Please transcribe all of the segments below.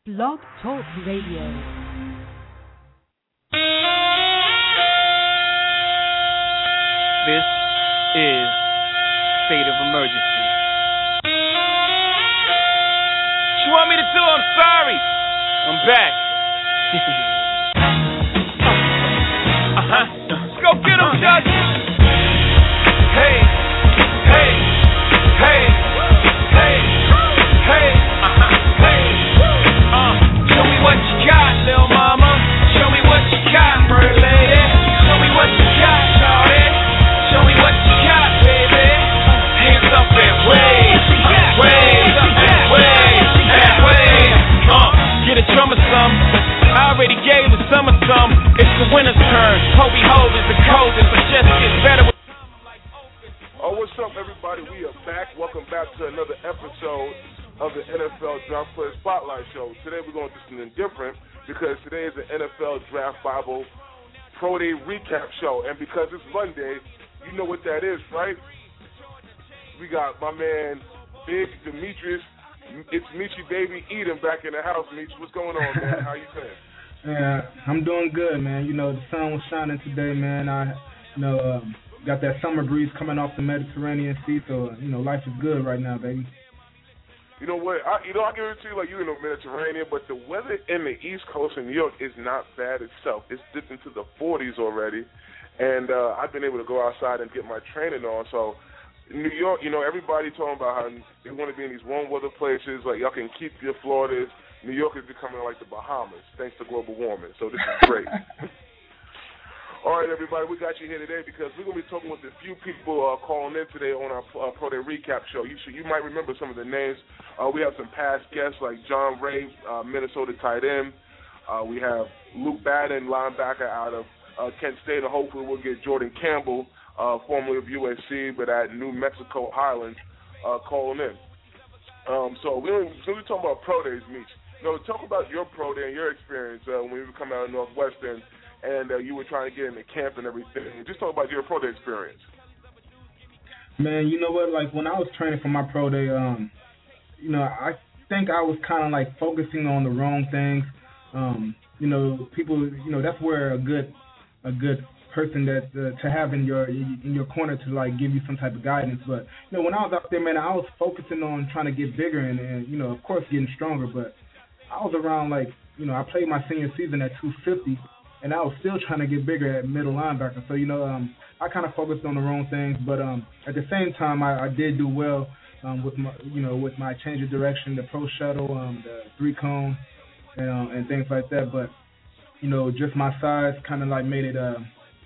Blog Talk Radio. This is State of Emergency. What you want me to do? I'm sorry. I'm back. Let's go get him, Judge. Hey, hey, hey, hey, hey, hey. Show me what you got, little mama. Show me what you got, bird lady. Show me what you got, shawty. Show me what you got, baby. Hands up and wave, wave, wave, wave. Get a drum or some. I already gave the summer some. It's the winter's turn. Hobie Hove is the coldest, but just gets better with time. I'm like open. Oh, what's up, everybody? We are back. Welcome back to another episode of the NFL Draft Player Spotlight Show. Today we're going to do something different because today is the NFL Draft Bible Pro Day Recap Show. And because it's Monday, you know what that is, right? We got my man, Big Demetrius. It's Michi Baby Eden back in the house. Michi, what's going on, man? How you feeling? Yeah, I'm doing good, man. You know, the sun was shining today, man. Got that summer breeze coming off the Mediterranean Sea, so, life is good right now, baby. You know what? I give it to you like you're in the Mediterranean, but the weather in the East Coast in New York is not bad itself. It's dipped into the 40s already, and I've been able to go outside and get my training on. So, New York, everybody talking about how they want to be in these warm weather places. Like, y'all can keep your Floridas. New York is becoming like the Bahamas thanks to global warming. So this is great. All right, everybody, we got you here today because we're going to be talking with a few people calling in today on our Pro Day Recap Show. You might remember some of the names. We have some past guests like John Ray, Minnesota tight end. We have Luke Badden, linebacker out of Kent State, and hopefully we'll get Jordan Campbell, formerly of USC, but at New Mexico Highlands, calling in. So we're talking about Pro Days, Meech. Talk about your Pro Day and your experience when you were coming out of Northwestern and you were trying to get into camp and everything. Just talk about your Pro Day experience. Man, you know what? Like, when I was training for my Pro Day, I think I was kind of like focusing on the wrong things. People, that's where a good person that to have in your corner to like give you some type of guidance. But when I was out there, man, I was focusing on trying to get bigger and of course getting stronger. But I was around I played my senior season at 250, and I was still trying to get bigger at middle linebacker. So I kind of focused on the wrong things. But at the same time, I did do well with my change of direction, the pro shuttle, the 3-cone, and things like that. But just my size kind of like made it a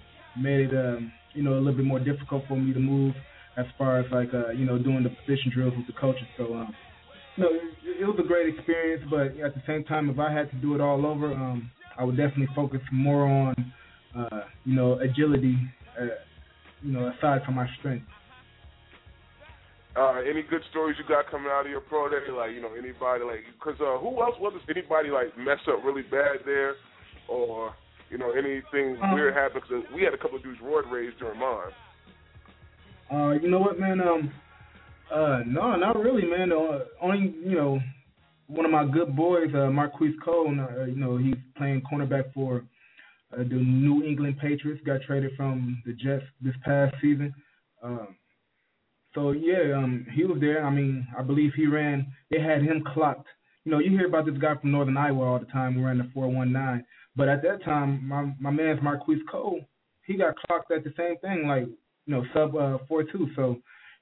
little bit more difficult for me to move as far as doing the position drills with the coaches. So it was a great experience, but at the same time, if I had to do it all over, I would definitely focus more on agility, aside from my strength. Any good stories you got coming out of your Pro Day? Anybody because who else was it? Anybody mess up really bad there, or anything weird happened? Because we had a couple of dudes roid raised during mine. You know what, man? No, not really, man. Only, one of my good boys, Marquise Cole, he's playing cornerback for the New England Patriots, got traded from the Jets this past season. He was there. I mean, I believe they had him clocked. You hear about this guy from Northern Iowa all the time who ran the 4.19. But at that time, my man's Marquise Cole, he got clocked at the same thing, sub 4.2. So,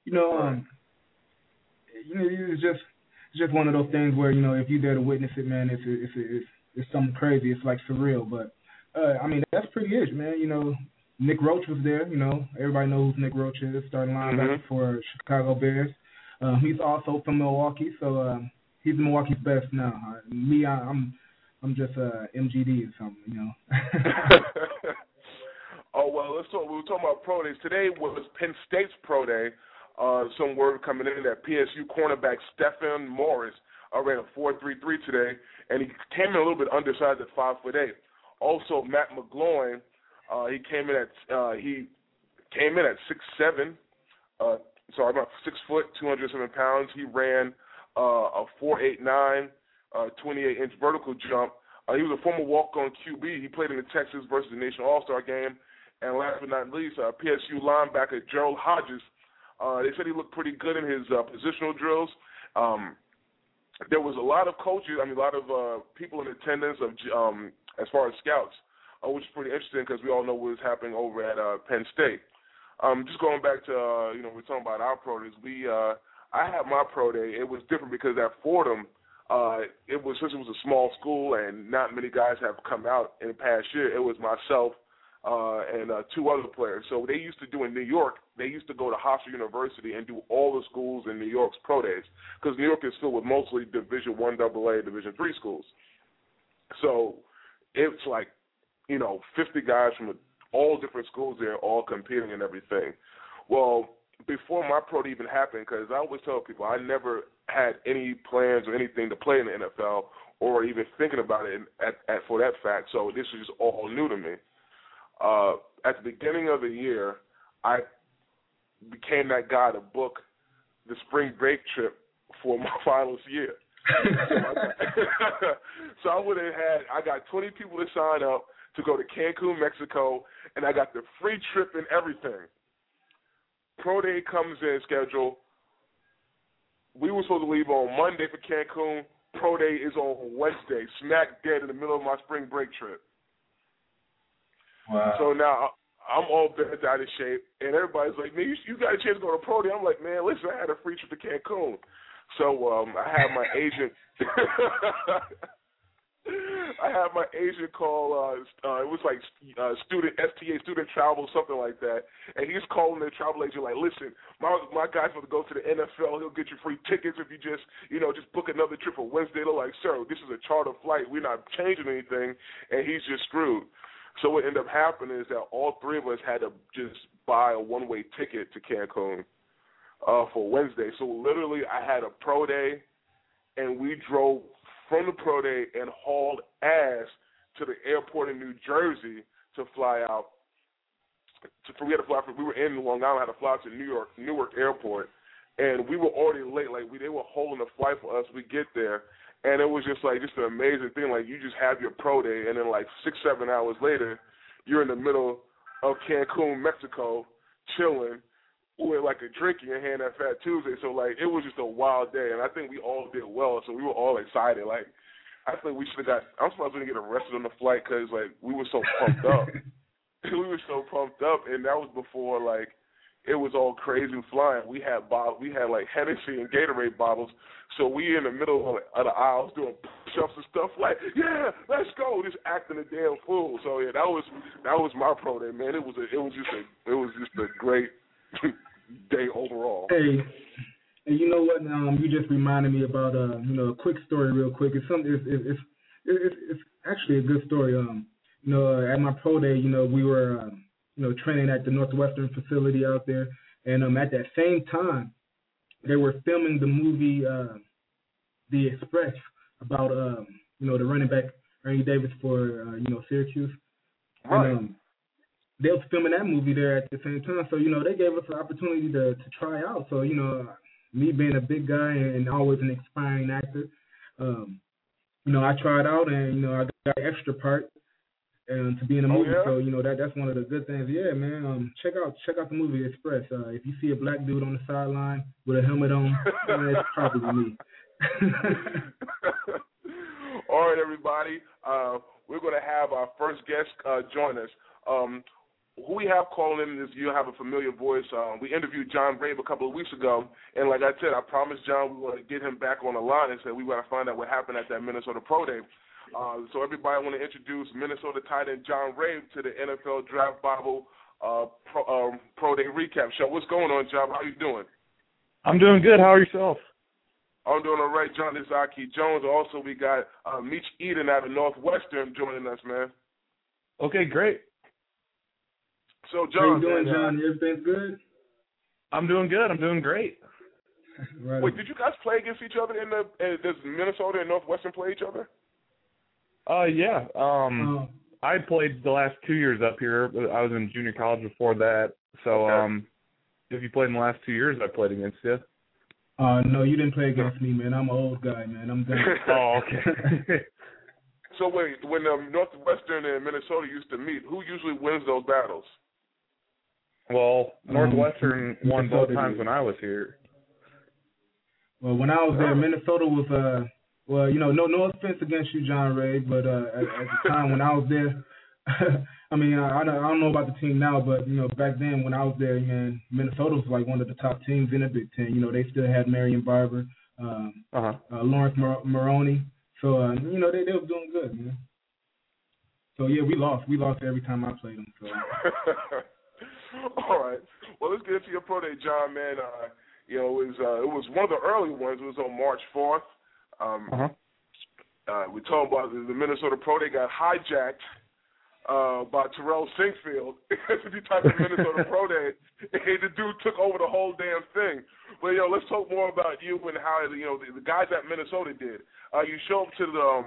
it's just one of those things where if you're there to witness it, man, it's something crazy. It's like surreal. But that's pretty it, man. Nick Roach was there. Everybody knows who Nick Roach is, starting linebacker for Chicago Bears. He's also from Milwaukee, so he's Milwaukee's best now. I'm just MGD or something, Oh, well, let's talk. We were talking about Pro Days. Today was Penn State's Pro Day. Some word coming in that PSU cornerback Stephen Morris ran a 4.33 today, and he came in a little bit undersized at 5'8". Also, Matt McGloin, he came in at 6'7". About 6 foot, 207 pounds. He ran a 4.89 28-inch vertical jump. He was a former walk-on QB. He played in the Texas versus the Nation All-Star game. And last but not least, PSU linebacker Gerald Hodges. They said he looked pretty good in his positional drills. There was a lot of coaches, a lot of people in attendance of as far as scouts, which is pretty interesting because we all know what was happening over at Penn State. Just going back to, we're talking about our pro days. I had my pro day. It was different because at Fordham, since it was a small school and not many guys have come out in the past year, it was myself and two other players. So they used to do in New York, they used to go to Hofstra University and do all the schools in New York's pro days because New York is filled with mostly Division I AA, Division III schools. So it's like, 50 guys from all different schools there all competing and everything. Well, before my pro day even happened, because I always tell people I never had any plans or anything to play in the NFL or even thinking about it for that fact, so this was just all new to me. At the beginning of the year, I became that guy to book the spring break trip for my finals year. So I got 20 people to sign up to go to Cancun, Mexico, and I got the free trip and everything. Pro day comes in schedule. We were supposed to leave on Monday for Cancun. Pro day is on Wednesday, smack dead in the middle of my spring break trip. Wow. So now I'm all bent out of shape, and everybody's like, man, you got a chance to go to pro day. I'm like, man, listen, I had a free trip to Cancun. So I had my agent call, it was like student travel, something like that. And he's calling the travel agent like, listen, my guy's going to go to the NFL. He'll get you free tickets if you just book another trip for Wednesday. They're like, sir, this is a charter flight. We're not changing anything. And he's just screwed. So what ended up happening is that all three of us had to just buy a one-way ticket to Cancun for Wednesday. So literally I had a pro day, and we drove from the pro day and hauled ass to the airport in New Jersey to fly out. We were in Long Island, had to fly to Newark Airport, and we were already late. They were holding the flight for us. We get there, and it was just an amazing thing. Like, you just have your pro day, and then 6-7 hours later, you're in the middle of Cancun, Mexico, chilling with a drink in your hand at Fat Tuesday. So it was just a wild day, and I think we all did well. So we were all excited. I think we should have I'm supposed to get arrested on the flight because we were so pumped up. We were so pumped up, and that was before it was all crazy flying. We had Hennessy and Gatorade bottles, so we in the middle of the aisles doing push-ups and stuff yeah, let's go, just acting a damn fool. So yeah, that was my pro day, man. It was just a great day overall. Hey, and you know what? You just reminded me about a quick story, real quick. It's actually a good story. At my pro day, we were training at the Northwestern facility out there, and at that same time, they were filming the movie The Express about the running back Ernie Davis for Syracuse. Right. And, they was filming that movie there at the same time, so they gave us an opportunity to try out. So me being a big guy and always an aspiring actor, I tried out and I got an extra part to be in the movie. Yeah? So that's one of the good things. Yeah, man. Check out the movie Express. If you see a black dude on the sideline with a helmet on, it's probably me. All right, everybody. We're going to have our first guest join us. Who we have calling in is, you'll have a familiar voice. We interviewed John Rabe a couple of weeks ago, and like I said, I promised John we want to get him back on the line and said we want to find out what happened at that Minnesota Pro Day. So everybody, I want to introduce Minnesota tight end John Rabe to the NFL Draft Bible Pro Day recap show. What's going on, John? How you doing? I'm doing good. How are yourself? I'm doing all right, John. This is Aki Jones. Also, we got Meech Eden out of Northwestern joining us, man. Okay, great. So, John, how you doing, John? Everything's good? I'm doing good. I'm doing great. Right. Wait, did you guys play against each other does Minnesota and Northwestern play each other? Yeah. I played the last 2 years up here. I was in junior college before that. So, okay. if you played in the last 2 years, I played against you. No, you didn't play against me, man. I'm an old guy, man. I'm done. Oh, okay. So wait, when Northwestern and Minnesota used to meet, who usually wins those battles? Well, Northwestern won both Minnesota times did. when I was here. Well, when I was there, Minnesota was well, you know, no offense against you, John Ray, but at the time when I was there, I mean, I don't know about the team now, but you know, back then when I was there, man, Minnesota was like one of the top teams in the Big Ten. You know, they still had Marion Barber, Lawrence Maroney, so you know, they were doing good, man. So yeah, we lost. We lost every time I played them. So. All right. Well, let's get into your pro day, John. Man, you know, it was one of the early ones. It was on March 4th. We talking about the Minnesota Pro Day got hijacked by Terrell Sinkfield. If you type in Minnesota Pro Day, the dude took over the whole damn thing. But yo, let's talk more about you and how the guys at Minnesota did. You show up to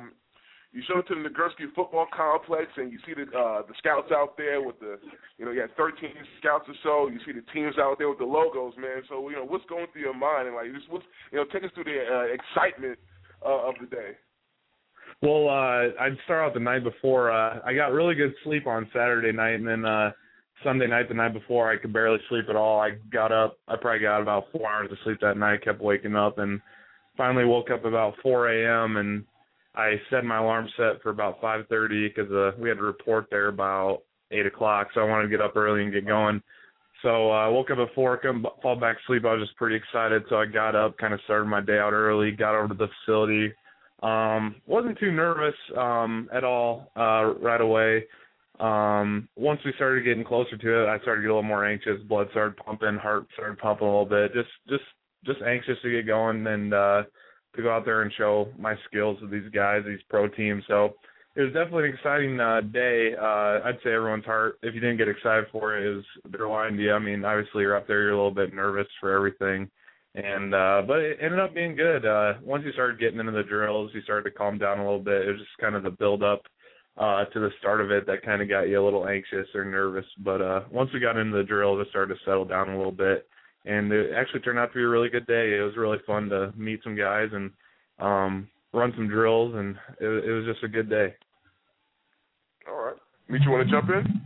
the Nagurski football complex, and you see the scouts out there with you had 13 scouts or so. You see the teams out there with the logos, man. So what's going through your mind, and take us through the excitement of the day. Well, I'd start out the night before. I got really good sleep on Saturday night, and then Sunday night, the night before, I could barely sleep at all. I got up. I probably got about 4 hours of sleep that night, kept waking up, and finally woke up about 4 a.m., and I set my alarm set for about 5:30 because we had to report there about 8 o'clock, so I wanted to get up early and get going. So I woke up at 4, couldn't fall back to sleep. I was just pretty excited, so I got up, kind of started my day out early, got over to the facility. Wasn't too nervous at all right away. Once we started getting closer to it, I started to get a little more anxious. Blood started pumping, heart started pumping a little bit. Just anxious to get going and to go out there and show my skills with these guys, these pro teams. So it was definitely an exciting day. I'd say everyone's heart, if you didn't get excited for it, they're lying to you. I mean, obviously you're up there, you're a little bit nervous for everything. And but it ended up being good. Once you started getting into the drills, you started to calm down a little bit. It was just kind of the build up to the start of it that kind of got you a little anxious or nervous. But once we got into the drills, it started to settle down a little bit. And it actually turned out to be a really good day. It was really fun to meet some guys and run some drills, and it was just a good day. All right. Meet, you want to jump in?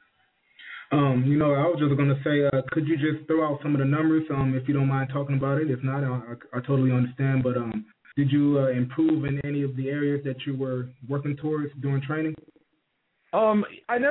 I was just going to say, could you just throw out some of the numbers, if you don't mind talking about it? If not, I totally understand. But did you improve in any of the areas that you were working towards during training? I had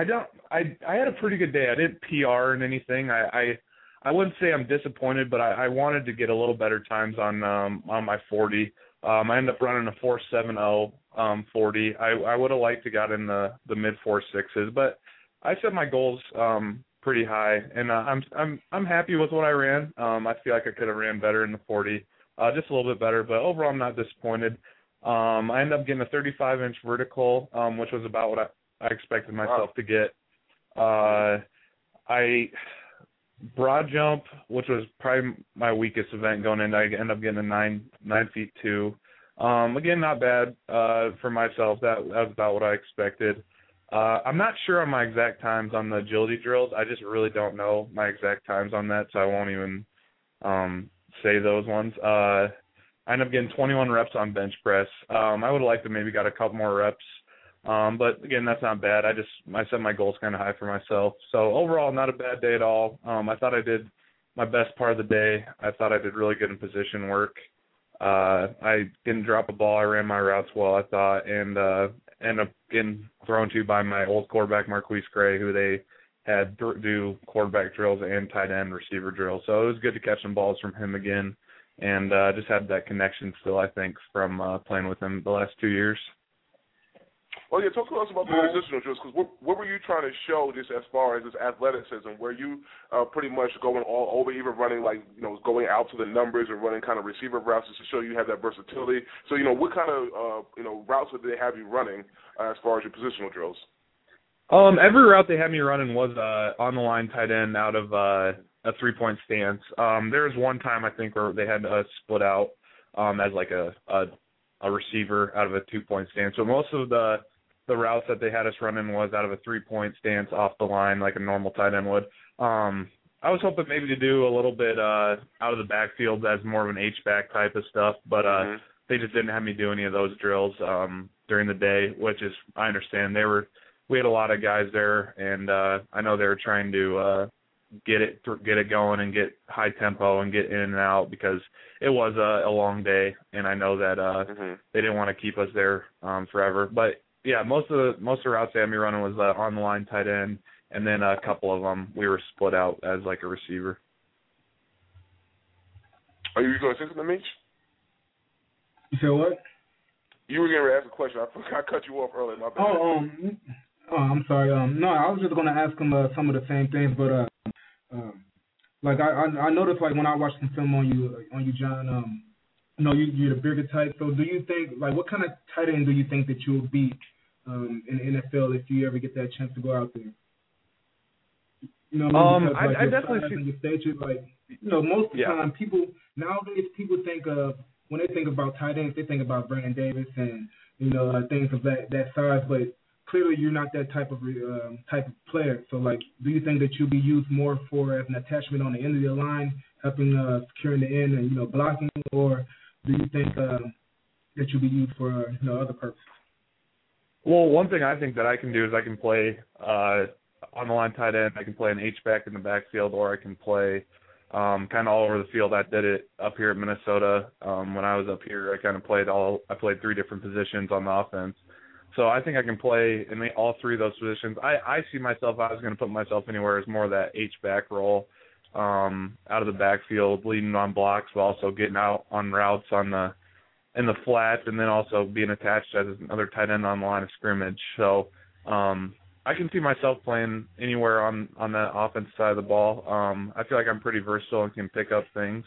a pretty good day. I didn't PR in anything. I wouldn't say I'm disappointed, but I wanted to get a little better times on my 40. I ended up running a 4.70 40. I would have liked to got in the mid 4.6s, but I set my goals pretty high, and I'm happy with what I ran. I feel like I could have ran better in the 40, just a little bit better, but overall I'm not disappointed. I ended up getting a 35-inch vertical, which was about what I expected myself to get. Broad jump, which was probably my weakest event going in, I ended up getting a 9 feet 2. Again, not bad for myself. That was about what I expected. I'm not sure on my exact times on the agility drills. I just really don't know my exact times on that, so I won't even say those ones. I ended up getting 21 reps on bench press. I would have liked to maybe got a couple more reps. But again, that's not bad. I set my goals kind of high for myself. So overall, not a bad day at all. I thought I did my best part of the day. I thought I did really good in position work. I didn't drop a ball. I ran my routes well, I thought, and ended up getting thrown to by my old quarterback, Marquise Gray, who they had do quarterback drills and tight end receiver drills. So it was good to catch some balls from him again, and just had that connection still, I think, from playing with him the last 2 years. Well, yeah, talk to us about the positional drills, because what were you trying to show just as far as this athleticism? Were you pretty much going all over, even running going out to the numbers and running kind of receiver routes just to show you have that versatility? So, what kind of, routes did they have you running as far as your positional drills? Every route they had me running was on the line tight end out of a 3-point stance. There was one time, I think, where they had us split out as like a receiver out of a 2-point stance. So most of the routes that they had us running was out of a 3-point stance off the line like a normal tight end would. I was hoping maybe to do a little bit out of the backfield as more of an H-back type of stuff, but they just didn't have me do any of those drills during the day, which is, I understand. We had a lot of guys there, and I know they were trying to get it going and get high tempo and get in and out because it was a long day, and I know that they didn't want to keep us there forever. But yeah, most of the routes they had me running was on the line tight end, and then a couple of them we were split out as like a receiver. Are you going to say something, Mitch? You said what? You were going to ask a question. I cut you off earlier. My bad. I'm sorry. No, I was just going to ask him some of the same things, but like I noticed, like when I watched some film on you, John. You're the bigger type. So do you think, like, what kind of tight end do you think that you'll be in the NFL if you ever get that chance to go out there? You know what I mean? Because, I definitely see. Your stature, like, most of the time, people think of, when they think about tight ends, they think about Brandon Davis and things of that size. But clearly, you're not that type of player. So, like, do you think that you'll be used more for as an attachment on the end of the line, helping securing the end and blocking, or do you think that you'll be used for other purposes? Well, one thing I think that I can do is I can play on the line tight end. I can play an H-back in the backfield, or I can play kind of all over the field. I did it up here at Minnesota. When I was up here, I played 3 different positions on the offense. So I think I can play in all 3 of those positions. I see myself, I was going to put myself anywhere as more of that H-back role, out of the backfield, leading on blocks, but also getting out on routes in the flat, and then also being attached as another tight end on the line of scrimmage. So I can see myself playing anywhere on that offensive side of the ball. I feel like I'm pretty versatile and can pick up things.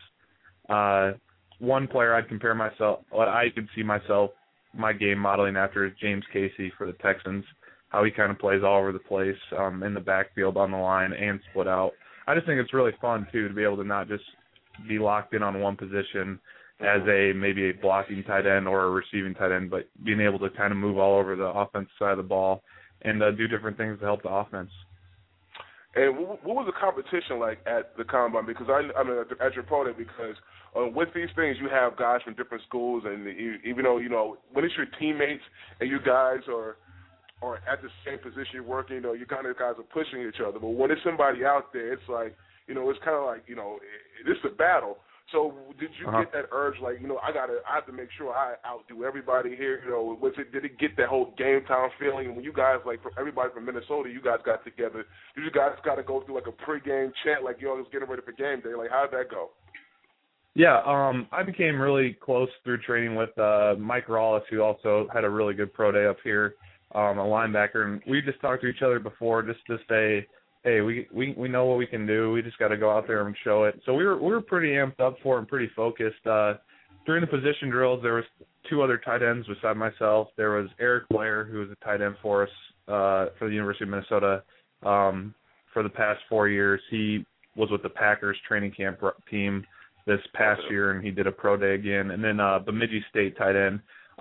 One player I'd compare myself, I could see my game modeling after is James Casey for the Texans, how he kind of plays all over the place in the backfield, on the line, and split out. I just think it's really fun, too, to be able to not just be locked in on one position as maybe a blocking tight end or a receiving tight end, but being able to kind of move all over the offensive side of the ball and do different things to help the offense. And what was the competition like at the Combine? Because I mean, at your pro day, because with these things, you have guys from different schools, and even though, when it's your teammates and you guys are at the same position you're working, you kind of guys are pushing each other. But when it's somebody out there, it's like, it's kind of like, it's a battle. So did you get that urge, like, I have to make sure I outdo everybody here? Did it get that whole game time feeling? And when you guys, like, everybody from Minnesota, you guys got together, you guys got to go through like a pregame chant, like, was getting ready for game day? Like, how did that go? Yeah, I became really close through training with Mike Rawlis, who also had a really good pro day up here, a linebacker, and we just talked to each other before just to say, hey, we know what we can do. We just got to go out there and show it. So we were pretty amped up for it and pretty focused. During the position drills, there was 2 other tight ends beside myself. There was Eric Blair, who was a tight end for us for the University of Minnesota for the past 4 years. He was with the Packers training camp team this past year, and he did a pro day again. And then Bemidji State tight end.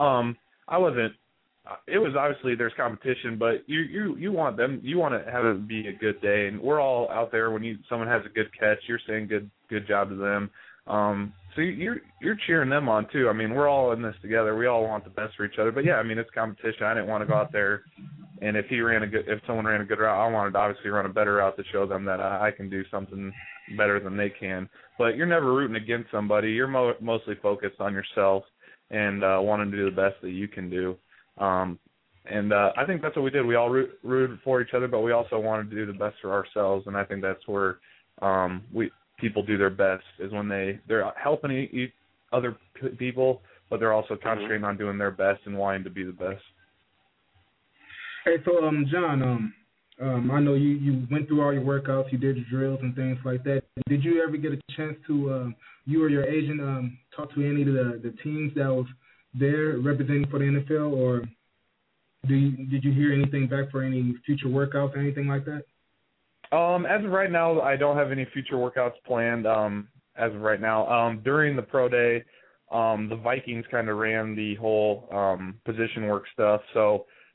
It was obviously there's competition, but you want to have it be a good day, and we're all out there. When someone has a good catch, you're saying good job to them. So you're cheering them on too. I mean, we're all in this together. We all want the best for each other. But yeah, I mean, it's competition. I didn't want to go out there, and if someone ran a good route, I wanted to obviously run a better route to show them that I can do something better than they can. But you're never rooting against somebody. You're mostly focused on yourself and wanting to do the best that you can do. And I think that's what we did. We all rooted for each other, but we also wanted to do the best for ourselves. And I think that's where people do their best, is when they're helping other people, but they're also concentrating on doing their best and wanting to be the best. Hey, so John, I know you went through all your workouts, you did your drills and things like that. Did you ever get a chance to, you or your agent, talk to any of the teams that was there representing for the NFL, or did you hear anything back for any future workouts or anything like that? As of right now, I don't have any future workouts planned. As of right now, during the pro day, the Vikings kind of ran the whole position work stuff. So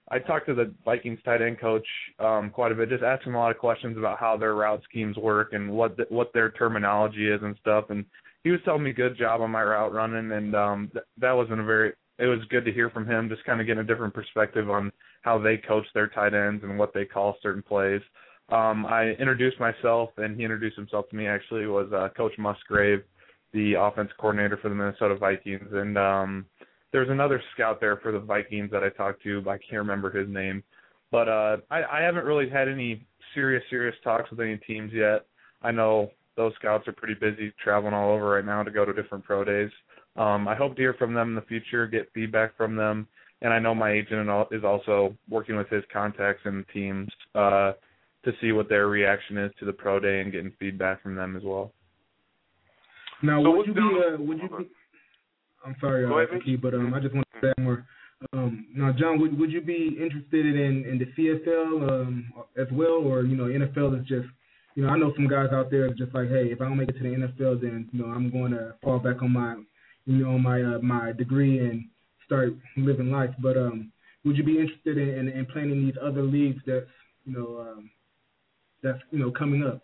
I talked to the Vikings tight end coach quite a bit, just asking a lot of questions about how their route schemes work and what their terminology is and stuff. And he was telling me good job on my route running, and that wasn't it was good to hear from him, just kind of getting a different perspective on how they coach their tight ends and what they call certain plays. I introduced myself, and he introduced himself to me, actually. It was Coach Musgrave, the offense coordinator for the Minnesota Vikings. And there was another scout there for the Vikings that I talked to, but I can't remember his name. But I haven't really had any serious talks with any teams yet. I know those scouts are pretty busy traveling all over right now to go to different pro days. I hope to hear from them in the future, get feedback from them. And I know my agent is also working with his contacts and teams to see what their reaction is to the pro day and getting feedback from them as well. Now, would you be? I'm sorry, Key, but I just want to say more. Now, John, would you be interested in the CFL as well, or NFL is just, I know some guys out there is just like, hey, if I don't make it to the NFL, then I'm going to fall back on my, my degree and start living life. But would you be interested in playing in these other leagues that's coming up?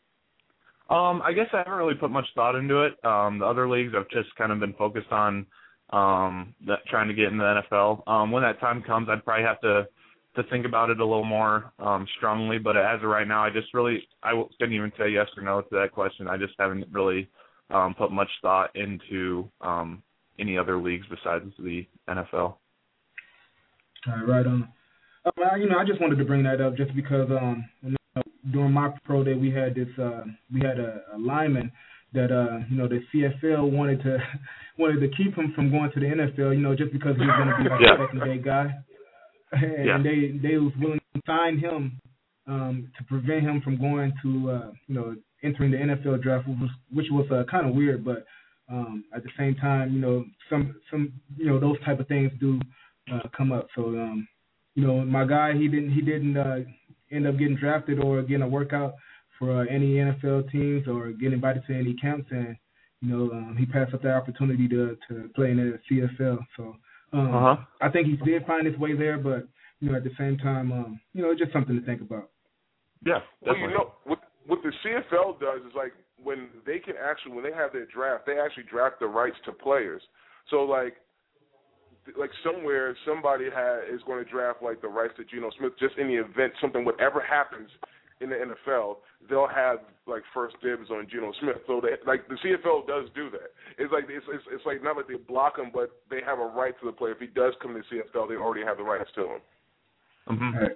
I guess I haven't really put much thought into it. The other leagues I've just kind of been focused on trying to get in the NFL. When that time comes, I'd probably have to think about it a little more strongly. But as of right now, I couldn't even say yes or no to that question. I just haven't really put much thought into any other leagues besides the NFL. All right on. I just wanted to bring that up just because during my pro day we had a lineman that the CFL wanted to keep him from going to the NFL, just because he was going to be like a second day guy, and they was willing to sign him to prevent him from going to entering the NFL draft, which was kind of weird, but at the same time, some those type of things do come up. So my guy, he didn't end up getting drafted or getting a workout for any NFL teams or getting invited to any camps, and he passed up the opportunity to play in the CFL. So I think he did find his way there, but at the same time, it's just something to think about. Yeah, definitely. Well, what the CFL does is like when they have their draft, they actually draft the rights to players. So like somewhere somebody is going to draft like the rights to Geno Smith just in the event whatever happens in the NFL, they'll have like first dibs on Geno Smith. So the CFL does do that. It's like it's like not that they block him, but they have a right to the player. If he does come to the CFL, they already have the rights to him. Mm-hmm. Right.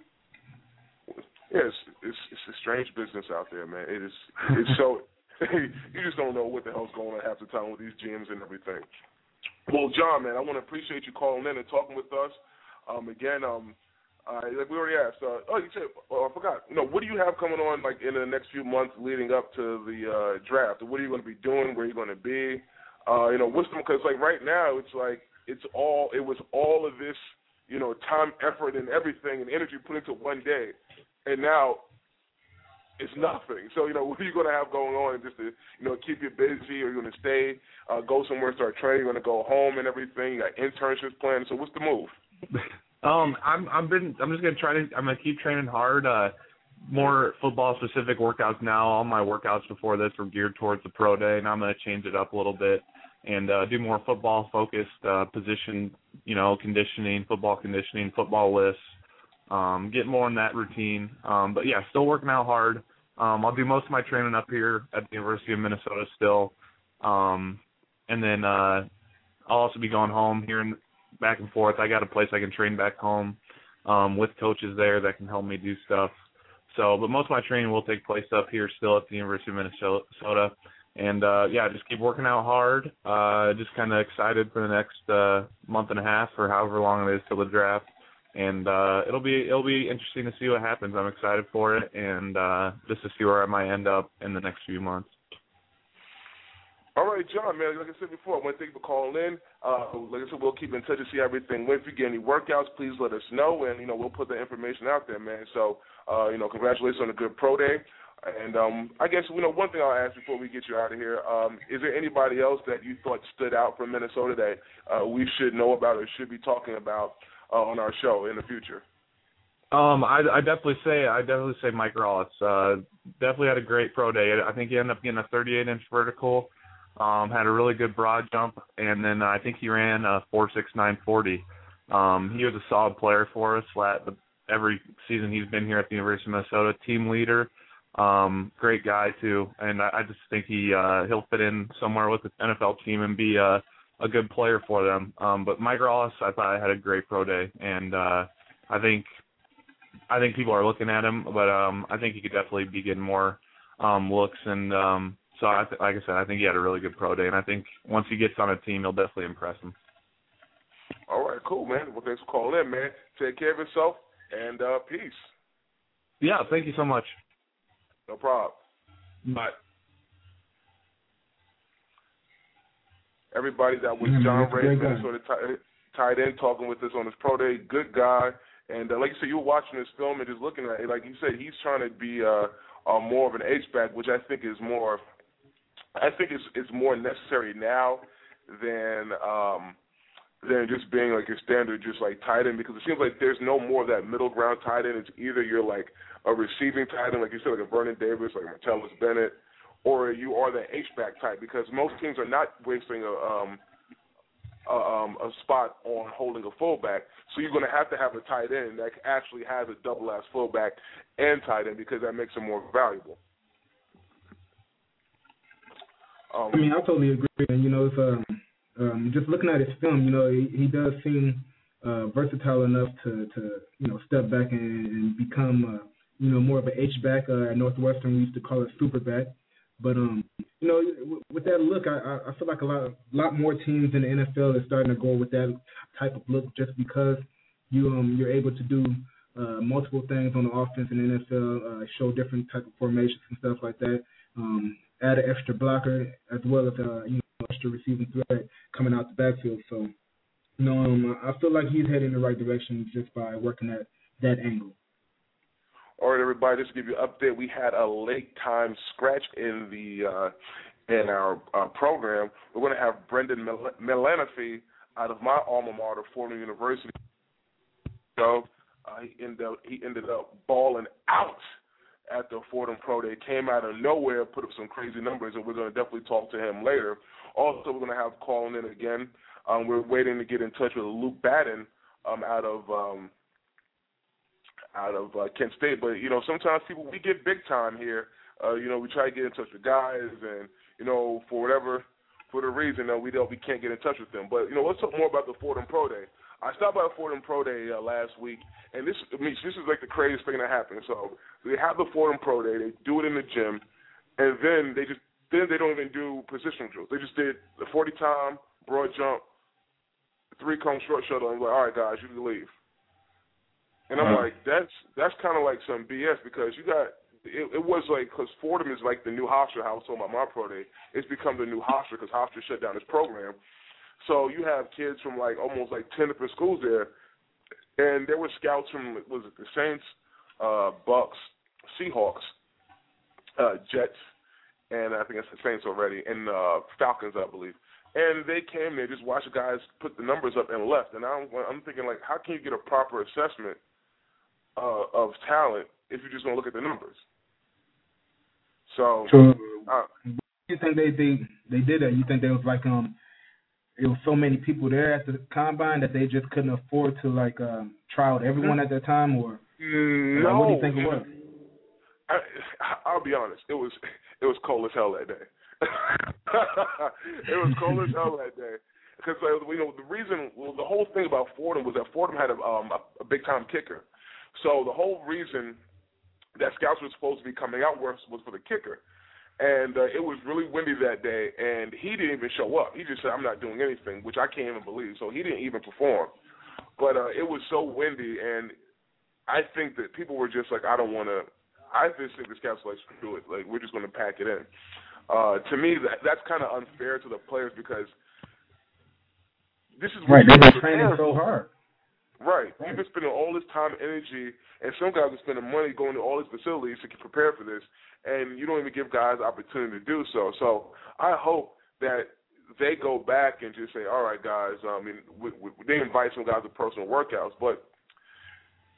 Yeah, it's a strange business out there, man. It's so you just don't know what the hell's going on half the time with these gyms and everything. Well, John, man, I want to appreciate you calling in and talking with us. Again, like we already asked. You said, I forgot. What do you have coming on, like in the next few months leading up to the draft? What are you going to be doing? Where are you going to be? Because like right now, it's like it was all of this, time, effort, and everything, and energy put into one day, and now it's nothing. So, what are you going to have going on just to, keep you busy? Are you going to stay, go somewhere, start training? You're going to go home and everything? You got internships planned. So what's the move? I'm going to keep training hard. More football specific workouts now. All my workouts before this were geared towards the pro day, and I'm going to change it up a little bit and do more football focused position, conditioning, football lists. Get more in that routine. But yeah, still working out hard. I'll do most of my training up here at the University of Minnesota still. And then I'll also be going home here and back and forth. I got a place I can train back home with coaches there that can help me do stuff. So, but most of my training will take place up here still at the University of Minnesota. And, just keep working out hard. Just kind of excited for the next month and a half or however long it is till the draft. And it'll be interesting to see what happens. I'm excited for it, and just to see where I might end up in the next few months. All right, John, man, like I said before, I want to thank you for calling in. Like I said, we'll keep in touch to see how everything went. If you get any workouts, please let us know, and, we'll put the information out there, man. So, congratulations on a good pro day. And I guess, one thing I'll ask before we get you out of here, is there anybody else that you thought stood out from Minnesota that we should know about or should be talking about on our show in the future? I definitely say Mike Rawless. Definitely had a great pro day. I think he ended up getting a 38-inch vertical. Had a really good broad jump, and then I think he ran a 4.6940. He was a solid player for us. Every season he's been here at the University of Minnesota, team leader, great guy too. And I just think he'll fit in somewhere with the NFL team and be a good player for them. But Mike Rawless, I thought had a great pro day, and I think people are looking at him, but I think he could definitely be getting more looks. And so, like I said, I think he had a really good pro day, and I think once he gets on a team, he'll definitely impress them. All right, cool, man. Well, thanks for calling in, man. Take care of yourself, and peace. Yeah, thank you so much. No problem. Bye. Everybody, that was John Ray, Minnesota tight end, talking with us on his pro day. Good guy. And like you said, you were watching this film and just looking at it. Like you said, he's trying to be more of an H-back, which I think is more. I think it's more necessary now than just being like a standard, just like tight end, because it seems like there's no more of that middle ground tight end. It's either you're like a receiving tight end, like you said, like a Vernon Davis, like a Martellus Bennett, or you are the H-back type, because most teams are not wasting a spot on holding a fullback. So you're going to have a tight end that actually has a double-ass fullback and tight end, because that makes him more valuable. I mean, I totally agree. And, it's, just looking at his film, he does seem versatile enough to step back and become, more of an H-back. At Northwestern, we used to call it superback. But, with that look, I feel like a lot more teams in the NFL are starting to go with that type of look, just because you're able to do multiple things on the offense in the NFL, show different type of formations and stuff like that, add an extra blocker as well as extra receiving threat coming out the backfield. So, I feel like he's heading in the right direction just by working at that angle. All right, everybody, just to give you an update, we had a late time scratch in our program. We're going to have Brendan Melanofi out of my alma mater, Fordham University. So he ended up balling out at the Fordham Pro Day. Came out of nowhere, put up some crazy numbers, and we're going to definitely talk to him later. Also, we're going to have calling in again. We're waiting to get in touch with Luke Batten out of Kent State. But, sometimes people, we get big time here. We try to get in touch with guys, and, for the reason, we can't get in touch with them. But, let's talk more about the Fordham Pro Day. I stopped by the Fordham Pro Day last week, and this is like the craziest thing that happened. So they have the Fordham Pro Day, they do it in the gym, and then they don't even do position drills. They just did the 40 time, broad jump, 3-cone short shuttle, and I'm like, all right, guys, you can leave. And I'm like, that's kind of like some BS, because it was like, because Fordham is like the new Hofstra. I was talking about my pro day. It's become the new Hofstra because Hofstra shut down his program. So you have kids from like almost like 10 different schools there, and there were scouts from, was it the Saints, Bucks, Seahawks, Jets, and I think it's the Saints already, and Falcons, I believe. And they came there, just watched the guys put the numbers up and left. And I'm thinking, like, how can you get a proper assessment of talent if you're just going to look at the numbers? So, you think they did that? You think there was like it was so many people there at the combine that they just couldn't afford to like try out everyone at that time, or no? What do you think it was? I'll be honest. It was cold as hell that day. It was cold as hell that day. Because the whole thing about Fordham was that Fordham had a big time kicker. So the whole reason that scouts were supposed to be coming out was for the kicker. And it was really windy that day, and he didn't even show up. He just said, I'm not doing anything, which I can't even believe. So he didn't even perform. But it was so windy, and I think that people were just like, I just think the scouts were like, screw it. Like, we're just going to pack it in. To me, that's kind of unfair to the players, because this is right. They've been training so hard. Right. You've been spending all this time and energy, and some guys are spending money going to all these facilities to prepare for this, and you don't even give guys the opportunity to do so. So I hope that they go back and just say, all right, guys, they invite some guys to personal workouts, but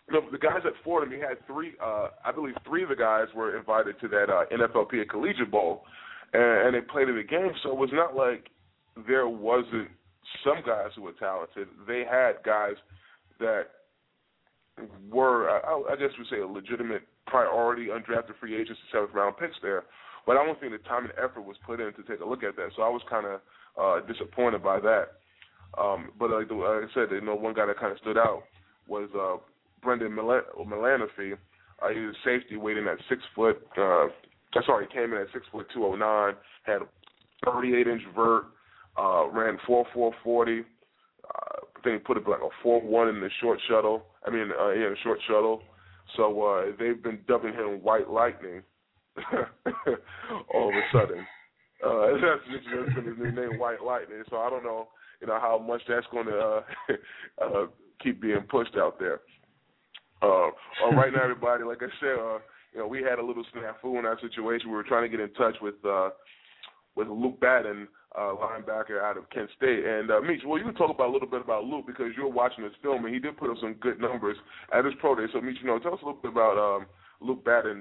the guys at Fordham, he had three. I believe three of the guys were invited to that NFLPA Collegiate Bowl, and they played in the game. So it was not like there wasn't some guys who were talented. They had guys that were, I guess we say, a legitimate priority undrafted free agents, 7th round picks there. But I don't think the time and effort was put in to take a look at that. So I was kind of disappointed by that. But like I said, one guy that kind of stood out was Brendan Melanophy. He was a safety, weighing at 6 foot. He came in at 6 foot 209, had a 38-inch vert, ran 4.40. I think he put it like a 4.1 in the short shuttle. The short shuttle. So they've been dubbing him White Lightning all of a sudden. That's been his new name, White Lightning. So I don't know, how much that's going to keep being pushed out there. Right now, everybody, like I said, we had a little snafu in our situation. We were trying to get in touch with Luke Baden, linebacker out of Kent State. And, Meech, you can talk about a little bit about Luke because you were watching this film, and he did put up some good numbers at his pro day. So, Meech, tell us a little bit about Luke Baden.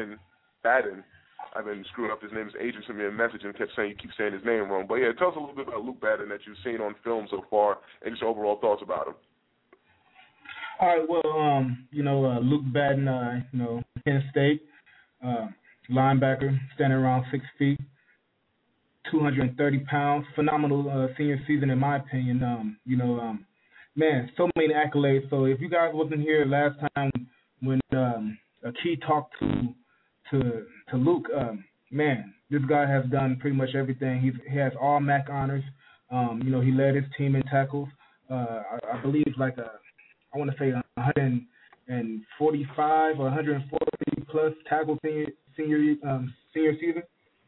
I've been screwing up his name. His agent sent me a message and kept saying you keep saying his name wrong. But, yeah, tell us a little bit about Luke Baden that you've seen on film so far and just overall thoughts about him. All right, well, Luke Baden, Kent State, linebacker, standing around 6 feet, 230 pounds, phenomenal senior season in my opinion. Man, so many accolades. So if you guys wasn't here last time when Key talked to Luke, man, this guy has done pretty much everything. He has all MAC honors. He led his team in tackles. I believe I want to say 145 or 140 plus tackles senior season.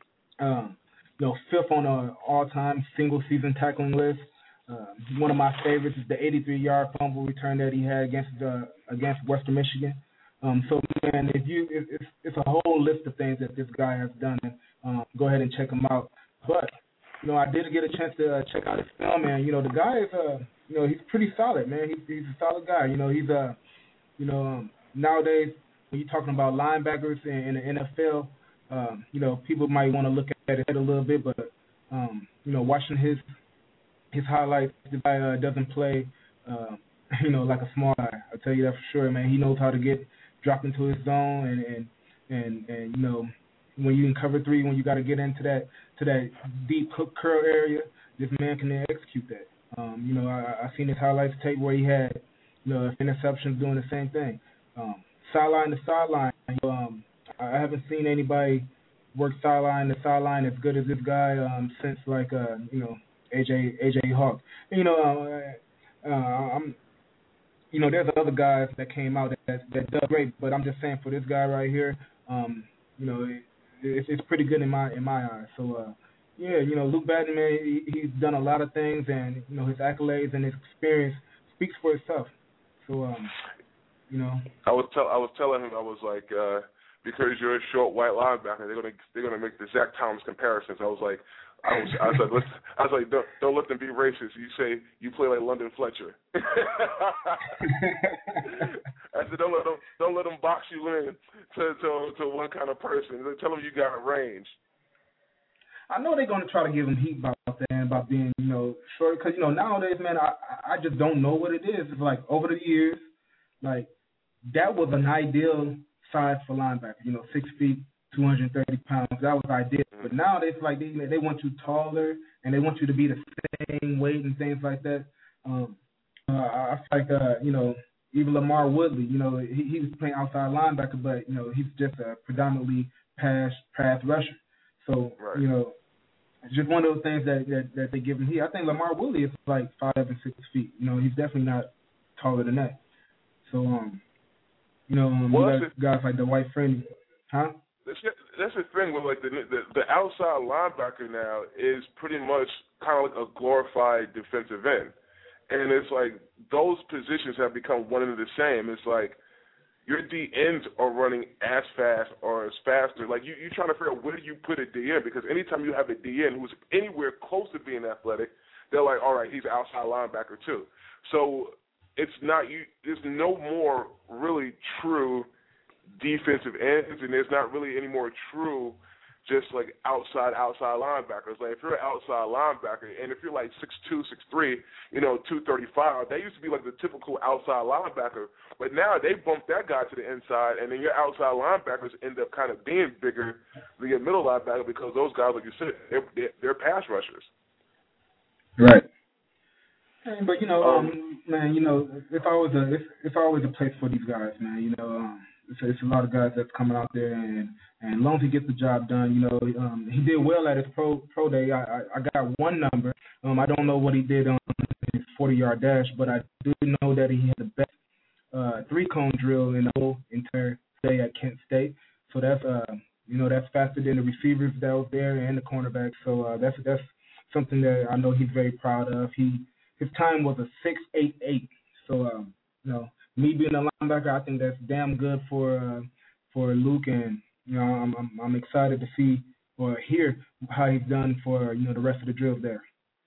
Fifth on an all-time single-season tackling list. One of my favorites is the 83-yard fumble return that he had against Western Michigan. So man, it's a whole list of things that this guy has done. Go ahead and check him out. But I did get a chance to check out his film, and the guy is he's pretty solid, man. He's a solid guy. He's nowadays when you're talking about linebackers in the NFL, people might want to look at it a little bit, but watching his highlights, the guy doesn't play like a small guy. I'll tell you that for sure, man. He knows how to get dropped into his zone and when you in cover 3, when you got to get into that deep hook curl area, this man can execute that. I seen his highlights tape where he had, interceptions doing the same thing. Sideline to sideline. I haven't seen anybody work sideline to sideline as good as this guy since AJ Hawk. There's other guys that came out that did great, but I'm just saying for this guy right here, it's pretty good in my eyes. So. Luke Baden, man, he's done a lot of things, and his accolades and his experience speaks for itself. So, I was telling him, I was like, because you're a short white linebacker, they're gonna make the Zach Thomas comparisons. I was like, don't let them be racist. You say you play like London Fletcher. I said, don't let them box you in to one kind of person. Tell them you got range. I know they're going to try to give him heat about that and about being, short. Because, nowadays, man, I just don't know what it is. It's like over the years, like that was an ideal size for linebacker. 6 feet, 230 pounds. That was ideal. But nowadays, like they want you taller and they want you to be the same weight and things like that. I feel like, even Lamar Woodley, he was playing outside linebacker, but, he's just a predominantly pass rusher. So, right. It's just one of those things that they give him here. I think Lamar Woodley is like 5 and 6 feet. He's definitely not taller than that. So, you got guys like the White Friend, huh? That's the thing with like the outside linebacker now is pretty much kind of like a glorified defensive end, and it's like those positions have become one and the same. It's like your DNs are running as fast or as faster. Like you're trying to figure out where do you put a DN, because anytime you have a DN who's anywhere close to being athletic, they're like, all right, he's an outside linebacker too. So it's not you. There's no more really true defensive ends, and there's not really any more true just like outside linebackers. Like if you're an outside linebacker, and if you're like 6'2", 6'3", 235, that used to be like the typical outside linebacker. But now they bumped that guy to the inside, and then your outside linebackers end up kind of being bigger than your middle linebacker because those guys, like you said, they're pass rushers. Right. But man, if I was a place for these guys, man, it's a lot of guys that's coming out there, and as long as he gets the job done, he did well at his pro day. I got one number. I don't know what he did on his 40-yard dash, but I do know that he had the best 3-cone drill in the whole entire day at Kent State. So that's that's faster than the receivers that was there and the cornerbacks. So that's something that I know he's very proud of. His time was a 6.88. So me being a linebacker, I think that's damn good for Luke, and I'm excited to see or hear how he's done for the rest of the drills there.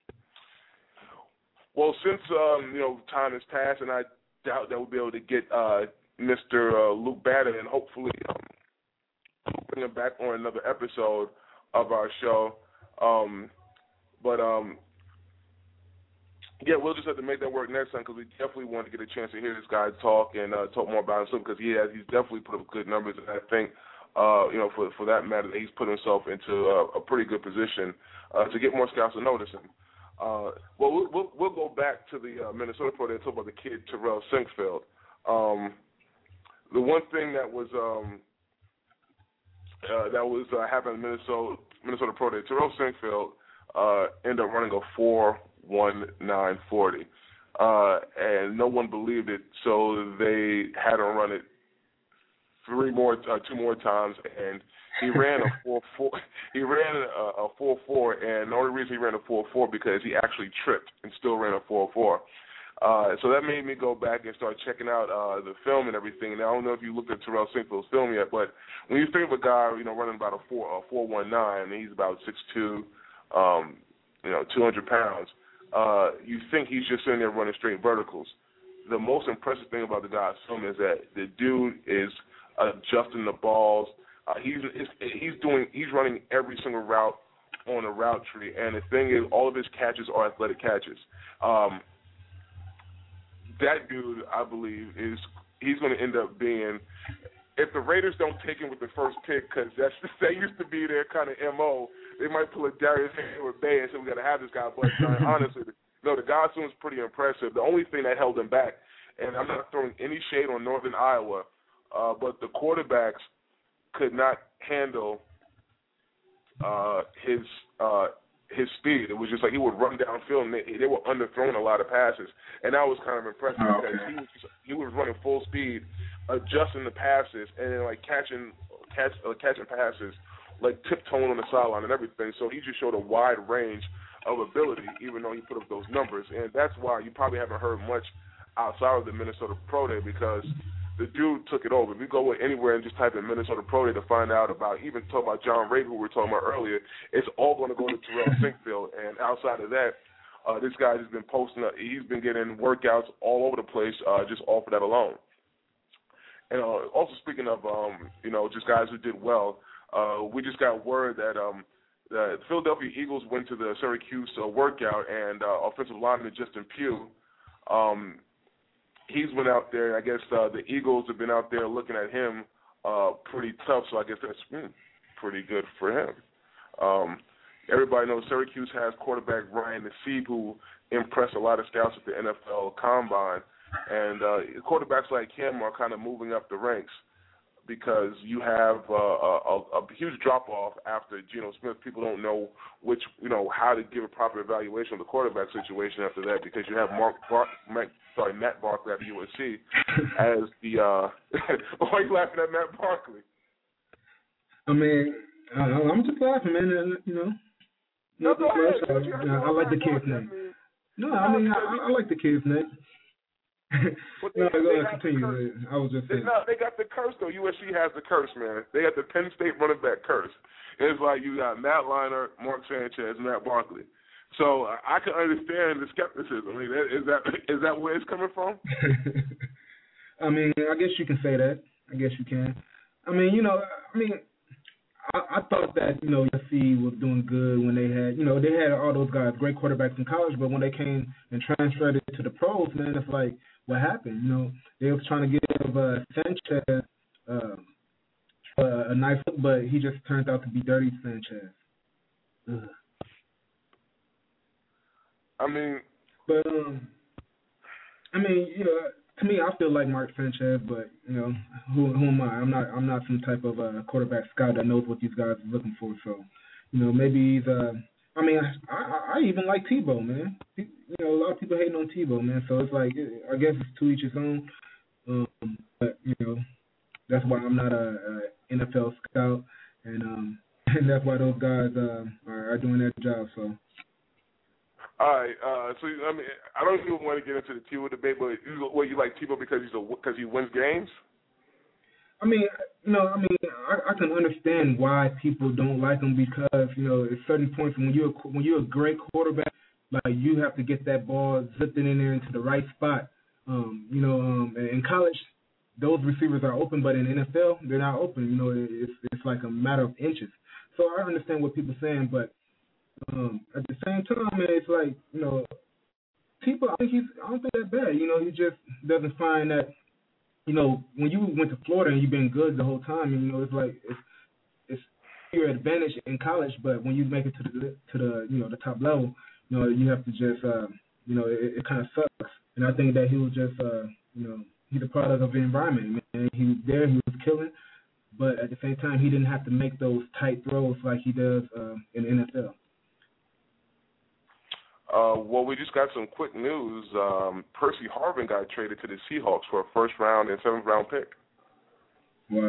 Well, since time has passed, and I doubt that we'll be able to get Mr. Luke Bannon, and hopefully bring him back on another episode of our show. Yeah, we'll just have to make that work next time because we definitely want to get a chance to hear this guy talk and talk more about himself because he's definitely put up good numbers, and I think for that matter, he's put himself into a pretty good position to get more scouts to notice him. Well, we'll go back to the Minnesota Pro Day and talk about the kid Terrell Sinkfield. The one thing that was happening in Minnesota Pro Day, Terrell Sinkfield ended up running a 4.1940, and no one believed it, so they had him run it two more times, and he ran a 4.4. He ran a 4.4, and the only reason he ran a 4.4 because he actually tripped and still ran a 4.4. So that made me go back and start checking out the film and everything. And I don't know if you looked at Terrell Sinkfield's film yet, but when you think of a guy, running about a 4.19, and he's about 6'2", 200 pounds, you think he's just sitting there running straight verticals. The most impressive thing about the guy's film is that the dude is adjusting the balls. He's running every single route on a route tree, and the thing is, all of his catches are athletic catches. That dude, I believe, he's going to end up being, if the Raiders don't take him with the first pick, because that used to be their kind of MO, they might pull a Darius Heyward-Bey and say we got to have this guy. But honestly, the guy's film is pretty impressive. The only thing that held him back, and I'm not throwing any shade on Northern Iowa, but the quarterbacks could not handle his speed. It was just like he would run downfield, and they were underthrowing a lot of passes, and that was kind of impressive because he was running full speed, adjusting the passes, and then catching passes, like tiptoeing on the sideline and everything. So he just showed a wide range of ability, even though he put up those numbers, and that's why you probably haven't heard much outside of the Minnesota Pro Day because the dude took it over. If you go anywhere and just type in Minnesota Pro Day to find out about, even talk about John Ray, who we were talking about earlier, it's all going to go to Terrell Sinkfield. And outside of that, this guy has been posting, he's been getting workouts all over the place just off of that alone. And also speaking of, just guys who did well, we just got word that the Philadelphia Eagles went to the Syracuse workout, and offensive lineman Justin Pugh, he's been out there. I guess the Eagles have been out there looking at him pretty tough, so I guess that's pretty good for him. Everybody knows Syracuse has quarterback Ryan Nassib, who impressed a lot of scouts at the NFL Combine, and quarterbacks like him are kind of moving up the ranks because you have a huge drop-off after Geno Smith. People don't know how to give a proper evaluation of the quarterback situation after that because you have Matt Barkley at USC as the why are you laughing at Matt Barkley? I mean, I'm just laughing, man. I like the kid's name. No, I mean, I like the kid's name. No, continue. I was just saying. They got the curse, though. USC has the curse, man. They got the Penn State running back curse. It's like you got Matt Leinart, Mark Sanchez, Matt Barkley. So I can understand the skepticism. I mean, is that where it's coming from? I mean, I guess you can say that. I guess you can. I mean, I thought that, USC was doing good when they had all those guys, great quarterbacks in college, but when they came and transferred it to the pros, man, it's like, what happened? They was trying to give Sanchez a nice look, but he just turned out to be dirty Sanchez. Ugh. I mean, but to me, I feel like Mark Sanchez, but who am I? I'm not some type of quarterback scout that knows what these guys are looking for. So, maybe he's. I even like Tebow, man. A lot of people hating on Tebow, man. So it's like, I guess it's to each his own. But that's why I'm not a NFL scout, and that's why those guys are doing their job. So. All right, so I mean, I don't even want to get into the Tebow debate, but you like Tebow because he wins games? I can understand why people don't like him because at certain points when you're a great quarterback, like you have to get that ball zipped in there into the right spot. In college, those receivers are open, but in NFL, they're not open. It's like a matter of inches. So I understand what people are saying, but. At the same time, man, it's like, Tebow, I don't think that bad. He just doesn't find that, when you went to Florida and you've been good the whole time, it's like it's your advantage in college, but when you make it to the top level, you have to just, it kind of sucks. And I think that he was just, he's a product of the environment, man. He was there, he was killing, but at the same time, he didn't have to make those tight throws like he does in the NFL. Well, we just got some quick news. Percy Harvin got traded to the Seahawks for a first-round and seventh-round pick. Wow.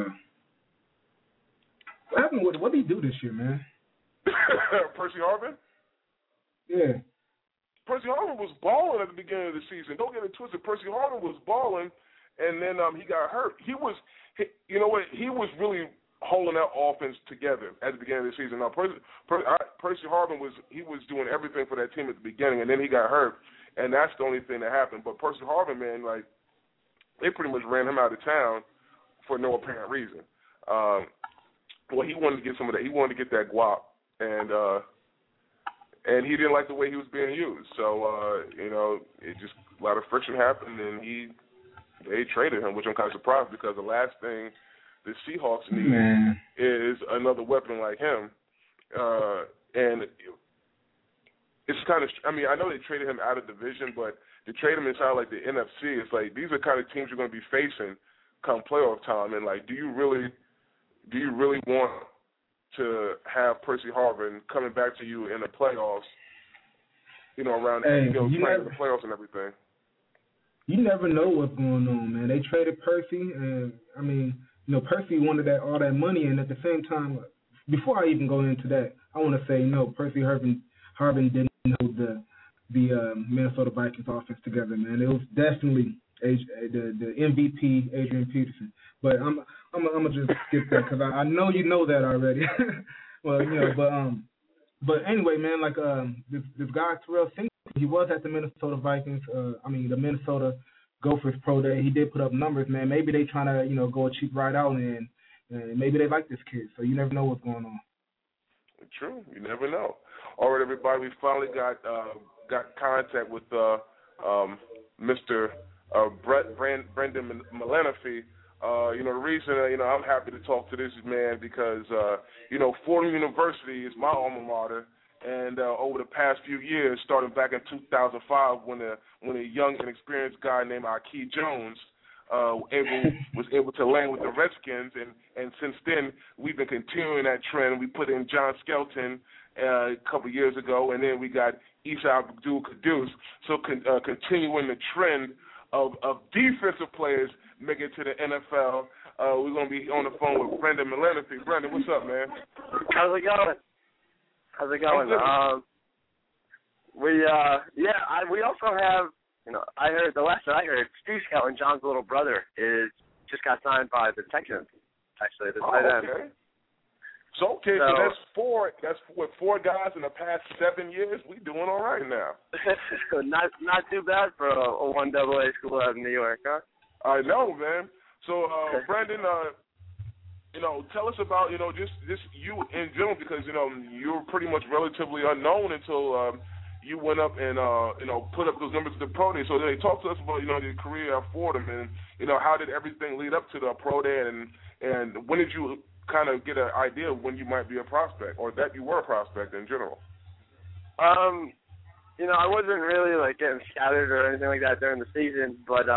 What happened? What did he do this year, man? Percy Harvin? Yeah. Percy Harvin was balling at the beginning of the season. Don't get it twisted. Percy Harvin was balling, and then he got hurt. He was really holding that offense together at the beginning of the season. Now, Percy Harvin was doing everything for that team at the beginning, and then he got hurt, and that's the only thing that happened. But Percy Harvin, man, like they pretty much ran him out of town for no apparent reason. Well, he wanted to get some of that. He wanted to get that guap, and he didn't like the way he was being used. So it just a lot of friction happened, and they traded him, which I'm kind of surprised because the last thing the Seahawks need is another weapon like him. And it's kind of, I know they traded him out of division, but to trade him inside like the NFC, it's like these are kind of teams you're going to be facing come playoff time. And like, do you really want to have Percy Harvin coming back to you in the playoffs? Around playing the playoffs and everything. You never know what's going on, man. They traded Percy, and Percy wanted all that money, and at the same time, before I even go into that, I want to say no. Percy Harvin didn't know the Minnesota Vikings offense together, man. It was definitely the MVP Adrian Peterson. But I'm gonna just skip that because I know you know that already. Well, but anyway, man, like this guy Terrell Singleton, he was at the Minnesota Vikings. The Minnesota Gophers Pro Day. He did put up numbers, man. Maybe they trying to go a cheap ride out, and maybe they like this kid. So you never know what's going on. True, you never know. All right, everybody, we finally got contact with Mr. Brendan Mullanaphy. The reason I'm happy to talk to this man because Fordham University is my alma mater. And over the past few years, starting back in 2005, when a young and experienced guy named Akee Jones was able to land with the Redskins, and since then we've been continuing that trend. We put in John Skelton a couple years ago, and then we got Isa Abdul-Quddus. So continuing the trend of defensive players making it to the NFL. We're gonna be on the phone with Brendan Mullanaphy. Brendan, what's up, man? How's it going? We also have, I heard the last I heard, Steve Skelton, John's little brother, just got signed by the Texans. Actually, the tight end. Okay. So that's four. That's with 4 guys in the past 7 years. We doing all right now. not too bad for a 1AA school out of New York, huh? I know, man. So, Brandon, tell us about just you in general, because you were pretty much relatively unknown until you went up and put up those numbers at the pro day. So they talk to us about your career at Fordham, and how did everything lead up to the pro day, and when did you kind of get an idea of when you might be a prospect, or that you were a prospect in general? I wasn't really getting scouted or anything like that during the season, but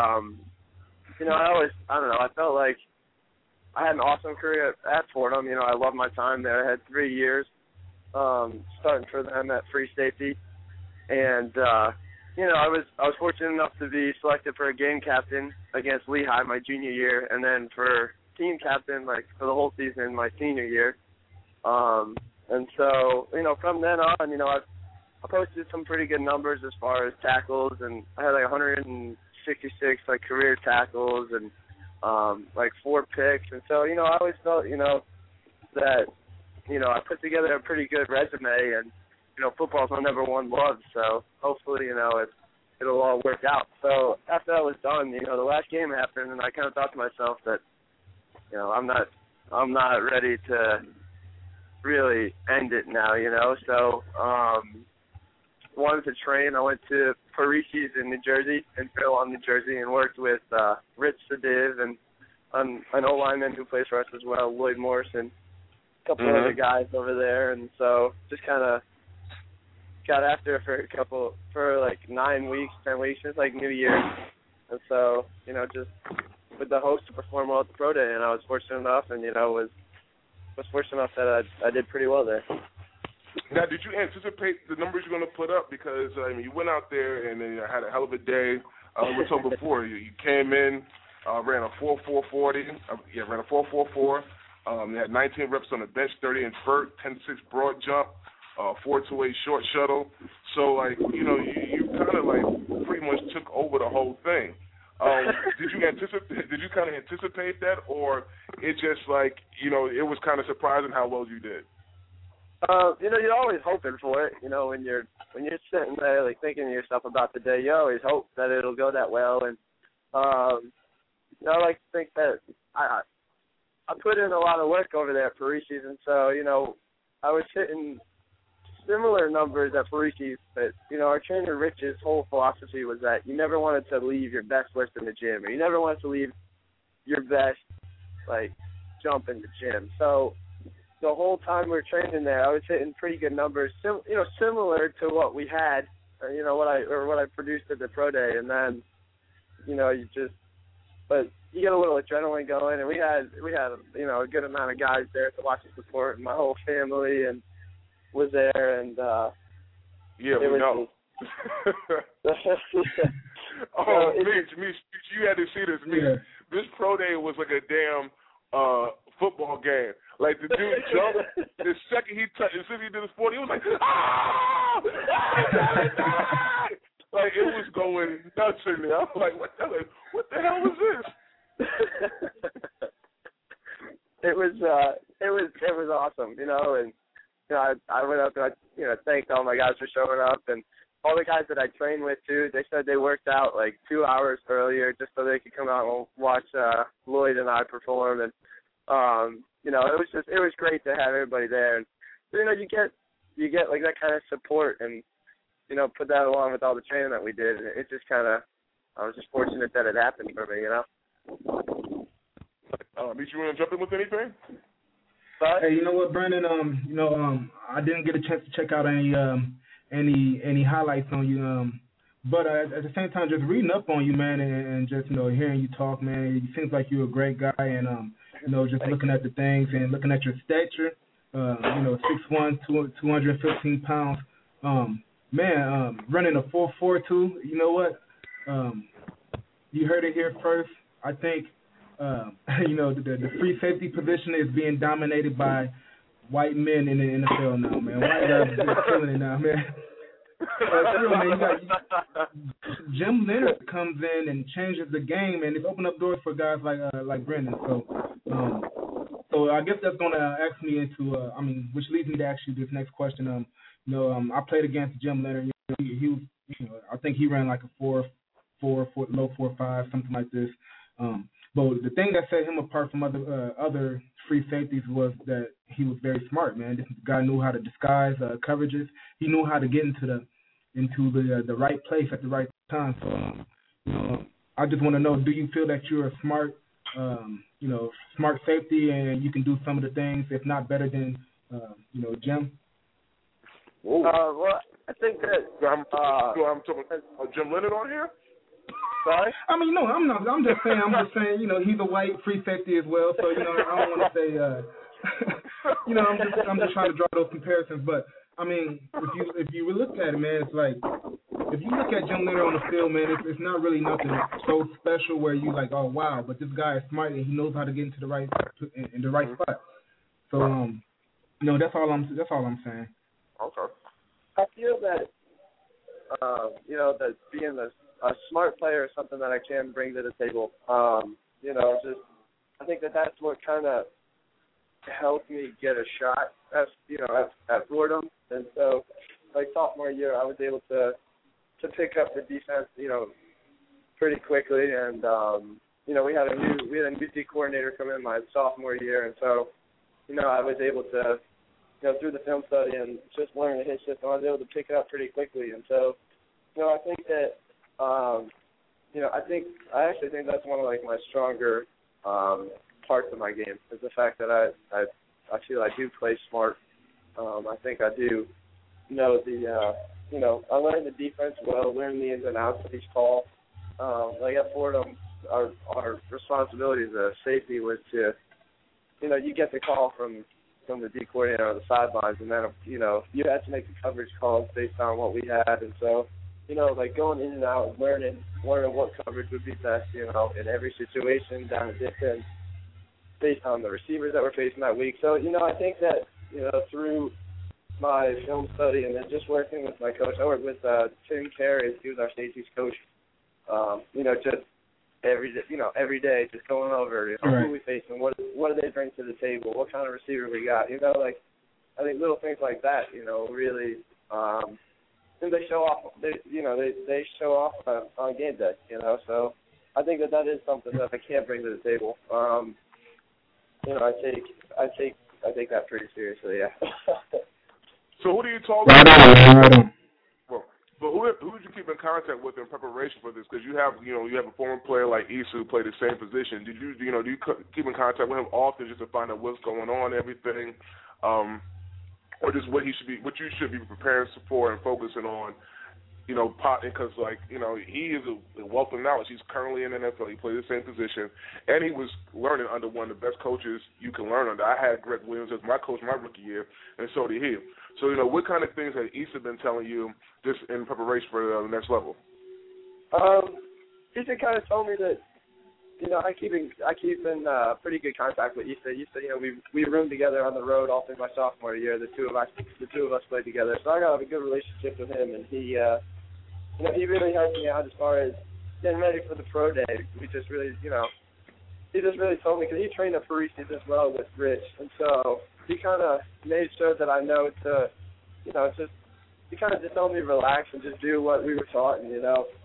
I felt like I had an awesome career at Fordham. I loved my time there. I had 3 years starting for them at free safety, and I was fortunate enough to be selected for a game captain against Lehigh my junior year, and then for team captain for the whole season my senior year. And so from then on, I posted some pretty good numbers as far as tackles, and I had 166 career tackles and 4 picks. And so I always felt that I put together a pretty good resume, and football's my number one love, so hopefully it'll all work out. So after that was done, the last game happened, and I kind of thought to myself that I'm not ready to really end it now, So wanted to train. I went to Parisi's in New Jersey, in Fairlawn, New Jersey, and worked with Rich Sadiv and an O-lineman who plays for us as well, Lloyd Morrison, a couple other guys over there, and so just kind of got after it for 9 weeks, 10 weeks, just like New Year's, and so just with the host to perform well at the pro day, and I was fortunate enough, and was fortunate enough that I did pretty well there. Now, did you anticipate the numbers you're going to put up? Because you went out there and then had a hell of a day. We told before you came in, ran a 4.440. Ran a 4.44. You had 19 reps on the bench, 30-inch vert, 10.6 broad jump, 4.28 short shuttle. So you kind of pretty much took over the whole thing. Did you kind of anticipate that, or it just it was kind of surprising how well you did? You're always hoping for it. When you're sitting there thinking to yourself about the day, you always hope that it'll go that well. And I like to think that I put in a lot of work over there at Parisi's, and so I was hitting similar numbers at Parisi's, but our trainer Rich's whole philosophy was that you never wanted to leave your best lift in the gym, or you never wanted to leave your best jump in the gym. So the whole time we were training there, I was hitting pretty good numbers, similar to what we had, what I produced at the pro day, and then but you get a little adrenaline going, and we had a good amount of guys there to watch the support, and my whole family and was there, and we know. Mitch, you had to see this. Yeah. This pro day was like a damn football game. The dude jumped. The second he touched, as soon as he did his 40, he was like, ah! It was going nuts in there. I'm like, what the hell was this? It was awesome, and I went up and I thanked all my guys for showing up, and all the guys that I trained with too. They said they worked out 2 hours earlier just so they could come out and watch Lloyd and I perform, and it was great to have everybody there, and you get that kind of support, and put that along with all the training that we did. It just I was just fortunate that it happened for me, Did you want to jump in with anything? Hey, you know what, Brandon? I didn't get a chance to check out any highlights on you. But at the same time, just reading up on you, man, and just hearing you talk, man, it seems like you're a great guy, and just looking at the things and looking at your stature, 6'1", 215 pounds, running a 4.42. You know what? You heard it here first. I think. The free safety position is being dominated by white men in the NFL now, man. White guys are killing it now, man. You got Jim Leonard comes in and changes the game, and it's opened up doors for guys like Brendan. So So I guess that's going to ask me into, which leads me to ask you this next question. I played against Jim Leonard. He was, I think he ran like a 4.4, low 4.5, something like this. But the thing that set him apart from other free safeties was that he was very smart, man. This guy knew how to disguise coverages. He knew how to get into the right place at the right time. So, I just want to know, do you feel that you're a smart safety and you can do some of the things, if not better than, Jim? Well, I think that I'm talking Jim Leonard on here. Sorry? No, I'm not. I'm just saying, he's a white free safety as well. So, I don't want to say, I'm just trying to draw those comparisons. But, if you look at it, man, it's like, if you look at Jim Leonard on the field, man, it's not really nothing so special where you like, oh, wow, but this guy is smart and he knows how to get into the right spot. So, that's all I'm saying. Okay. I feel that, that being a smart player is something that I can bring to the table. I think that's what kind of helped me get a shot at Fordham. And so, like sophomore year, I was able to pick up the defense, pretty quickly. And we had a new D coordinator come in my sophomore year, and so, I was able to, through the film study and just learning his system, I was able to pick it up pretty quickly. And so, I think that, I actually think that's one of like my stronger parts of my game is the fact that I feel I do play smart. I think I do know I learned the defense well, learned the ins and outs of each call. Like at Fordham, our responsibility as a safety was to, you get the call from the D coordinator on the sidelines, and then, you had to make the coverage calls based on what we had. And so, like going in and out, learning what coverage would be best, in every situation, down a distance, based on the receivers that we're facing that week. So, I think that, through my film study and then just working with my coach, I worked with Tim Carey, he was our safeties coach, just every day, just going over, who we facing, what do they bring to the table, what kind of receiver we got, I think little things like that, really, and they show off, they show off on game day, so I think that is something that I can't bring to the table. I take that pretty seriously, yeah. So who do you talk about? Well, but who did you keep in contact with in preparation for this? Because you have a former player like Issa who played the same position. Do you keep in contact with him often just to find out what's going on, everything, or just what you should be preparing for and focusing on? Because he is a wealth of knowledge. He's currently in the NFL. He played the same position, and he was learning under one of the best coaches you can learn under. I had Greg Williams as my coach my rookie year, and so did he. So, what kind of things has Issa been telling you just in preparation for the next level? Issa kind of told me that, I keep in pretty good contact with Issa. We roomed together on the road all through my sophomore year. The two of us played together, so I got a good relationship with him, and he really helped me out as far as getting ready for the pro day. He just really told me, because he trained at Parisi's as well with Rich, and so he kind of made sure that I know to, he kind of just told me to relax and just do what we were taught, and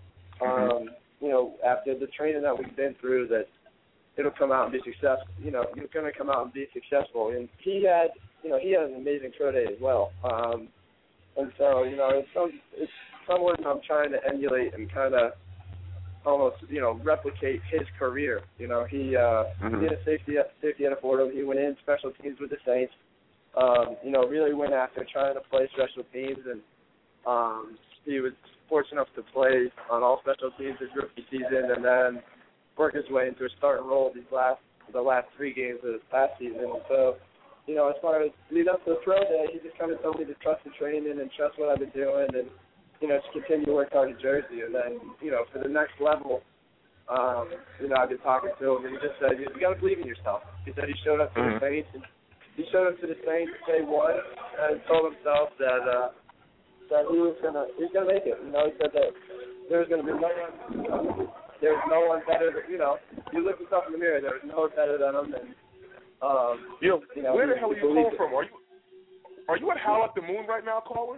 after the training that we've been through, that it'll come out and be successful. You're going to come out and be successful. And he had an amazing pro day as well. And so, it's someone I'm trying to emulate and kind of almost, replicate his career. He did a safety at Fordham. He went in special teams with the Saints. Really went after trying to play special teams, and he was fortunate enough to play on all special teams his rookie season, and then work his way into a starting role the last 3 games of this past season. And so, as far as lead up to the pro day, he just kind of told me to trust the training and trust what I've been doing, and just continue to work hard in Jersey. And then, for the next level, I've been talking to him, and he just said, you got to believe in yourself. He said he showed up to the Saints, and he showed up to the Saints day one, and told himself that he was gonna make it. He said that there's gonna be there's no one better than, you look yourself in the mirror, there's no one better than him, and Where the hell are you calling from? Are you at Howl at the Moon right now, Colin?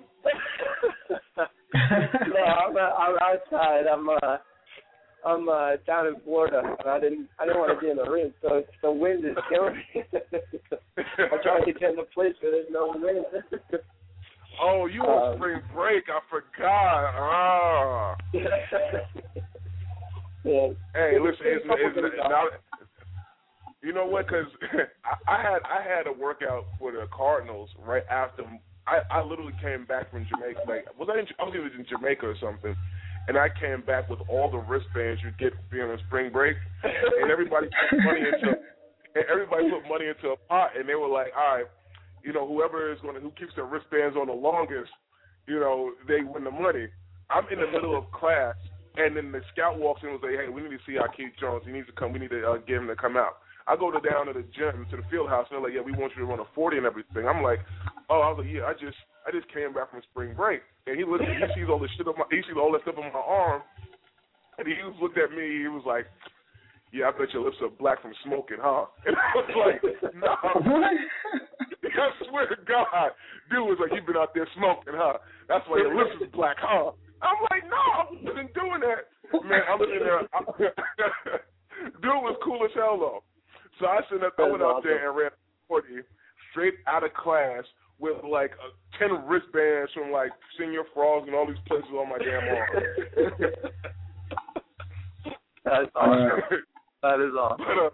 No, I'm outside. I'm down in Florida. I didn't want to be in the room, so the wind is killing me. I'm trying to get in a place where there's no wind. Oh, you on spring break? I forgot. Ah. Yeah. Hey, listen, you know what? Because I had a workout for the Cardinals right after. I literally came back from Jamaica. Like, I was either in Jamaica or something, and I came back with all the wristbands you get being on spring break, and everybody put money into a pot, and they were like, all right, whoever who keeps their wristbands on the longest, they win the money. I'm in the middle of class, and then the scout walks in and was like, hey, we need to see Keith Jones. He needs to come. We need to get him to come out. I go down to the gym, to the field house, and they're like, yeah, we want you to run a 40 and everything. I'm like, oh, I was like, yeah, I just came back from spring break. And he sees all this shit he sees all that stuff on my arm, and he looked at me, he was like, yeah, I bet your lips are black from smoking, huh? And I was like, no. I swear to God. Dude was like, you've been out there smoking, huh? That's why your lips is black, huh? I'm like, no, I wasn't doing that. Man, I was in there. Dude was cool as hell, though. So I went out there and ran 40 straight out of class with like 10 wristbands from like Senior Frogs and all these places on my damn arm. That's awesome. That is awesome.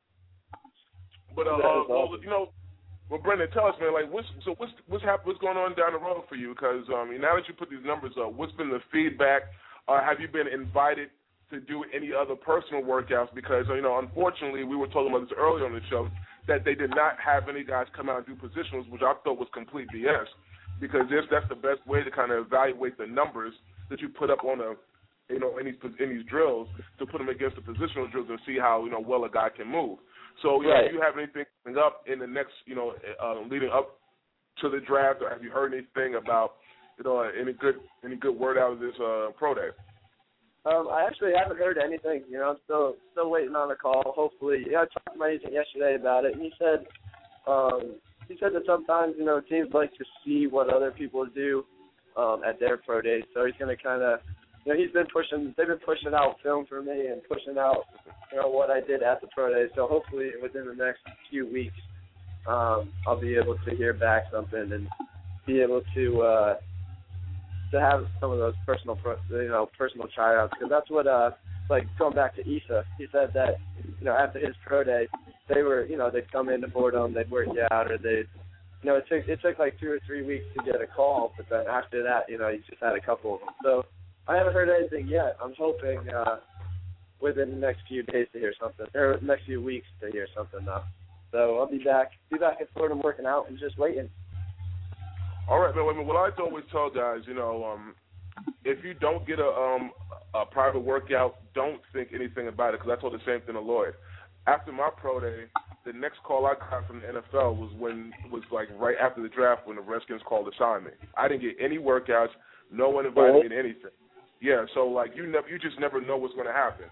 Well, Brendan, tell us, man. Like, what's going on down the road for you? Because now that you put these numbers up, what's been the feedback? Have you been invited to do any other personal workouts? Because unfortunately, we were talking about this earlier on the show that they did not have any guys come out and do positionals, which I thought was complete BS. Because that's the best way to kind of evaluate the numbers that you put up on in these drills, to put them against the positional drills and see how well a guy can move. So, do you have anything coming up in the next, leading up to the draft, or have you heard anything about, any good word out of this pro day? I actually haven't heard anything. I'm still waiting on a call. Hopefully, I talked to my agent yesterday about it, and he said that sometimes teams like to see what other people do at their pro days. So he's going to kind of, they've been pushing out film for me and pushing out what I did at the pro day. So hopefully within the next few weeks, I'll be able to hear back something and be able to have some of those personal tryouts, because that's what like going back to Issa, he said that after his pro day, they were they'd come into boredom, they'd work you out, or they'd it took like 2 or 3 weeks to get a call, but then after that he just had a couple of them. So I haven't heard anything yet. I'm hoping within the next few days to hear something, or next few weeks to hear something though. So I'll be back in Florida working out and just waiting. All right, man. What I always tell guys, if you don't get a private workout, don't think anything about it, because I told the same thing to Lloyd. After my pro day, the next call I got from the NFL was like right after the draft, when the Redskins called to sign me. I didn't get any workouts. No one invited me to anything. Yeah, so like you just never know what's going to happen.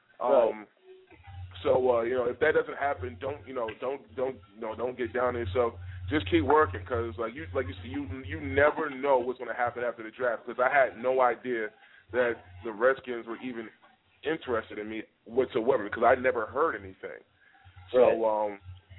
So if that doesn't happen, don't get down on yourself. Just keep working, because like you see, you never know what's going to happen after the draft. Because I had no idea that the Redskins were even interested in me whatsoever, because I never heard anything. So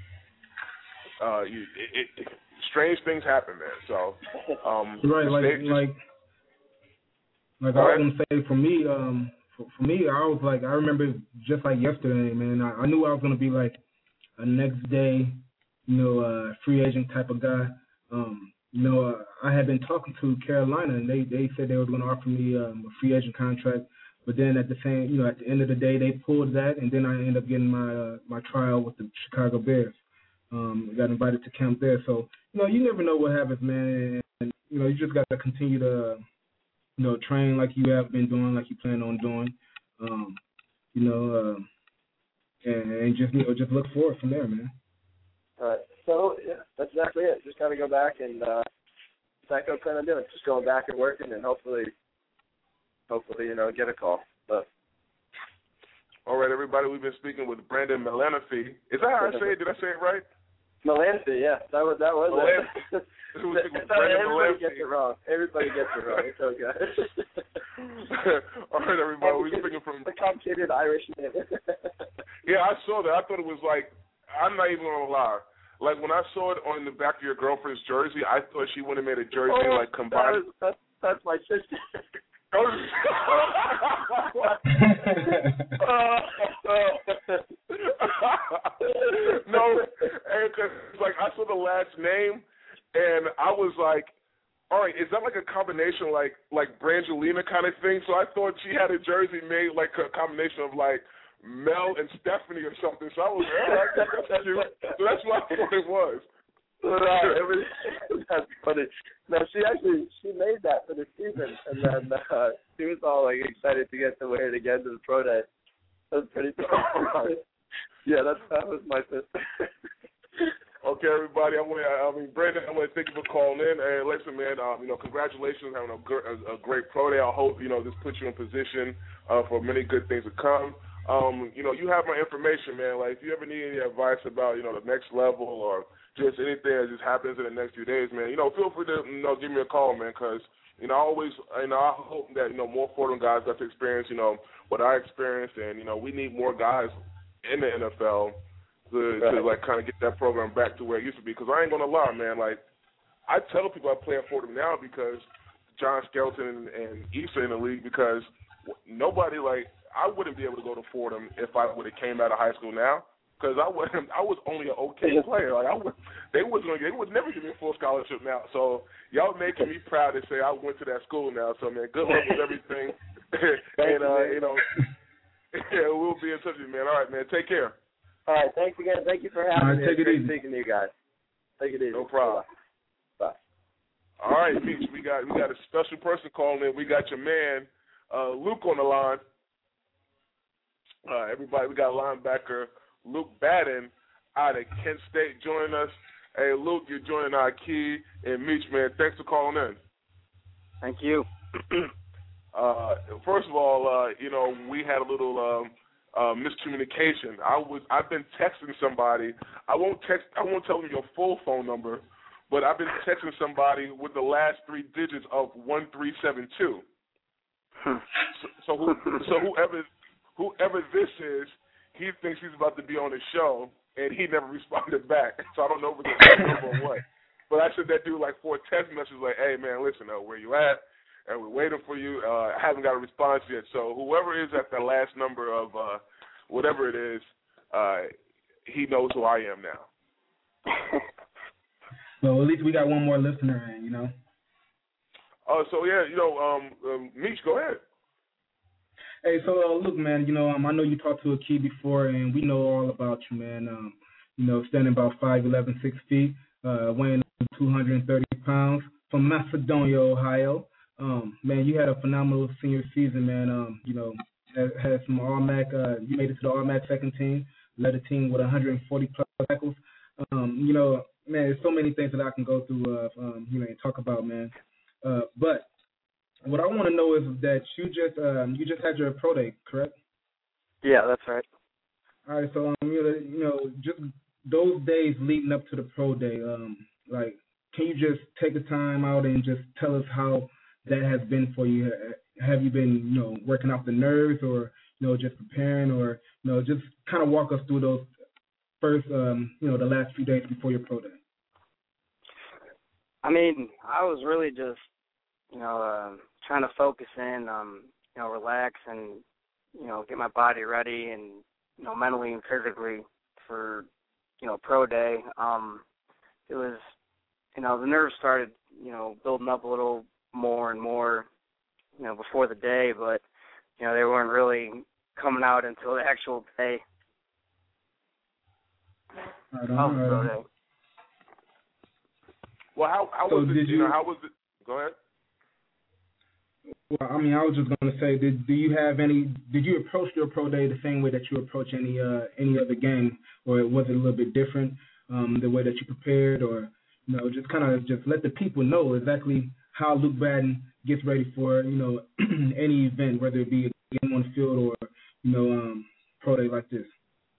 strange things happen, man. So right, like I was gonna say, for me, I was like, I remember just like yesterday, man. I knew I was gonna be like a next day, free agent type of guy. I had been talking to Carolina, and they said they were going to offer me a free agent contract. But then at the end of the day, they pulled that, and then I ended up getting my trial with the Chicago Bears. Got invited to camp there. So, you never know what happens, man. And, you just got to continue to, train like you have been doing, like you plan on doing, and just look forward from there, man. All right. So, yeah, that's exactly it. Just got to go back and that's what I'm trying to do. Just going back and working, and hopefully, get a call. But All right, everybody, we've been speaking with Brandon Melanofi. Is that how I say it? Did I say it right? Melanofi, yeah. That was it. Everybody gets it wrong. Everybody gets it wrong. It's okay. All right, everybody, we're speaking from... The complicated Irish name. Yeah, I saw that. I thought it was like, I'm not even going to lie. Like, when I saw it on the back of your girlfriend's jersey, I thought she would have made a jersey, like, combined. That's my sister. No, because like I saw the last name, and I was like, all right, is that like a combination like Brangelina kind of thing? So I thought she had a jersey made like a combination of like Mel and Stephanie or something. So I was like, all right, that's cute. So that's what I thought it was. That's funny. No, she made that for the season, and then she was all like excited to get to wear it again to the pro day. That was pretty funny. Yeah, that was my sister. Okay, everybody. Brandon, I want to thank you for calling in. And listen, man, congratulations on having a great pro day. I hope this puts you in position for many good things to come. You have my information, man. Like, if you ever need any advice about the next level or just anything that just happens in the next few days, man, feel free to give me a call, man, because I hope that more Fordham guys got to experience what I experienced, and we need more guys in the NFL to like kind of get that program back to where it used to be. Because I ain't gonna lie, man, like I tell people I play at Fordham now because John Skelton and Issa in the league, because nobody I wouldn't be able to go to Fordham if I would have came out of high school now. Because I was only an okay player. Like they would never give me a full scholarship now. So y'all making me proud to say I went to that school now. So man, good luck with everything. And we'll be in touch with you, man. All right, man. Take care. All right, thanks again. Thank you for having me. Take it easy. Speaking to you guys. Take it easy. No problem. Bye. All right, Meech, we got a special person calling in. We got your man Luke on the line. Everybody, we got linebacker Luke Baden out of Kent State joining us. Hey, Luke, you're joining our key and Meech, man. Thanks for calling in. Thank you. First of all, we had a little miscommunication. I've been texting somebody. I won't tell them your full phone number, but I've been texting somebody with the last three digits of 1372. So whoever this is, he thinks he's about to be on the show, and he never responded back. So I don't know if it's a number or what. But I sent that dude like 4 text messages like, hey, man, listen, where you at? And we're waiting for you. I haven't got a response yet. So whoever is at the last number of whatever it is, he knows who I am now. Well, at least we got one more listener in, So, yeah, Meech, go ahead. Hey, so look, man, I know you talked to a key before, and we know all about you, man. Standing about 5'11", 6 feet, weighing 230 pounds, from Macedonia, Ohio. Man, you had a phenomenal senior season, man. Had some All-MAC. You made it to the All-MAC second team, led a team with 140 plus tackles. Man, there's so many things that I can go through, and talk about, man. But what I want to know is that you just had your pro day, correct? Yeah, that's right. All right, so just those days leading up to the pro day, can you just take the time out and just tell us how that has been for you? Have you been, working off the nerves, or just preparing, or just kind of walk us through those first, the last few days before your pro day? I mean, I was really just, trying to focus in, relax and, get my body ready and, mentally and physically for, pro day. It was, the nerves started, building up a little more and more, before the day, but, they weren't really coming out until the actual day. Pro day. Well, how was it? How was it? Go ahead. Well, I mean, I was just going to say, did you approach your pro day the same way that you approach any other game, or was it a little bit different, the way that you prepared, or, just kind of just let the people know exactly how Luke Baden gets ready for, any event, whether it be a game on the field or, pro day like this?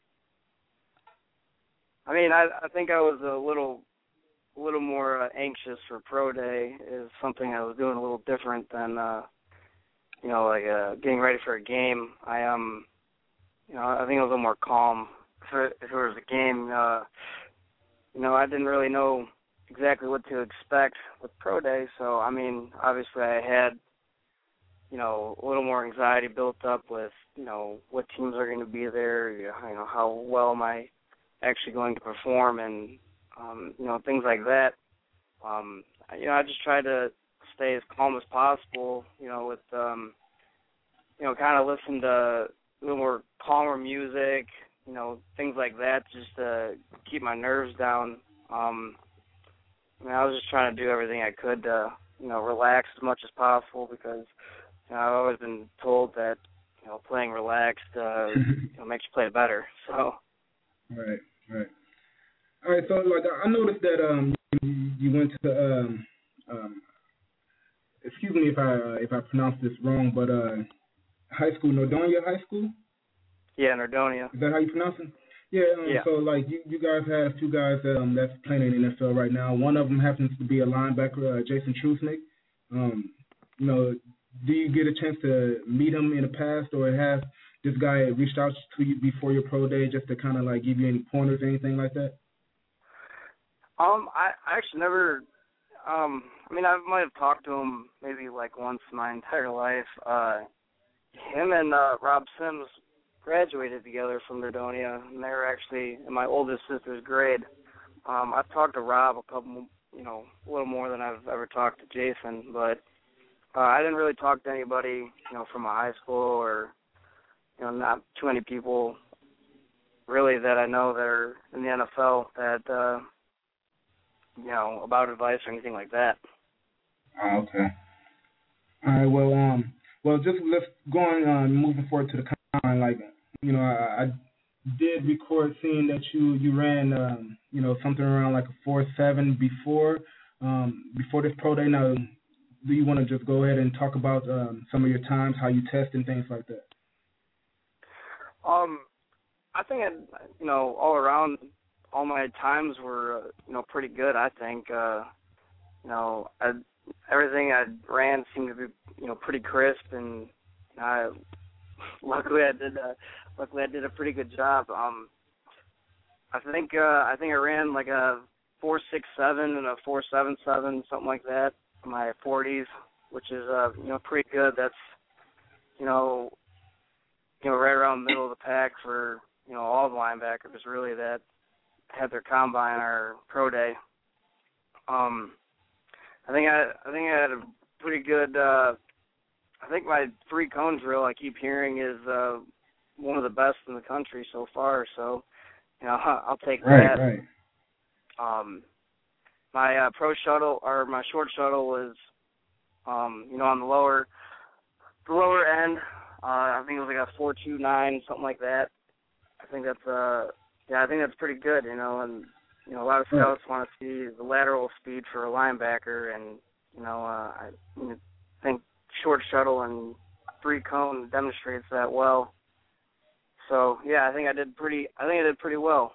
I mean, I think I was a little more anxious for pro day. Is something I was doing a little different than getting ready for a game. I think I was a little more calm. If it was a game, I didn't really know exactly what to expect with pro day. So I mean, obviously I had a little more anxiety built up with what teams are going to be there. How well am I actually going to perform, and things like that. I just try to stay as calm as possible, with kind of listen to a little more calmer music, things like that, just to keep my nerves down. I was just trying to do everything I could to, relax as much as possible, because I've always been told that, playing relaxed makes you play better. So. Right. All right. So, like, I noticed that you went to excuse me if I pronounce this wrong, but high school, Nordonia High School. Yeah, Nordonia. Is that how you pronounce it? Yeah. Yeah. So, like, you guys have two guys that's playing in the NFL right now. One of them happens to be a linebacker, Jason Trusnick. Do you get a chance to meet him in the past, or has this guy reached out to you before your pro day just to kind of like give you any pointers or anything like that? I actually never. I might have talked to him maybe like once in my entire life. Him and Rob Sims graduated together from Nordonia, and they were actually in my oldest sister's grade. I've talked to Rob a little more than I've ever talked to Jason, but I didn't really talk to anybody, from my high school, or, not too many people really that I know that are in the NFL that, about advice or anything like that. Oh, okay. All right. Well, just let's go on moving forward to the combine. Like, I did record seeing that you ran, something around like a 4.7 before this pro day. Now, do you want to just go ahead and talk about some of your times, how you test and things like that? I think all around, all my times were pretty good. I think everything I ran seemed to be pretty crisp, and luckily I did a pretty good job. I think I ran like a 4.67 and a 4.77, something like that, in my 40s, which is pretty good. That's right around the middle of the pack for all the linebackers really that had their combine or pro day. I think I had a pretty good. I think my 3-cone drill I keep hearing is one of the best in the country so far. So I'll take that. Right. My pro shuttle or my short shuttle was on the lower end. I think it was like a 4.29, something like that. I think that's pretty good, and a lot of scouts want to see the lateral speed for a linebacker, and I think short shuttle and 3-cone demonstrates that well. So yeah, I think I did pretty well.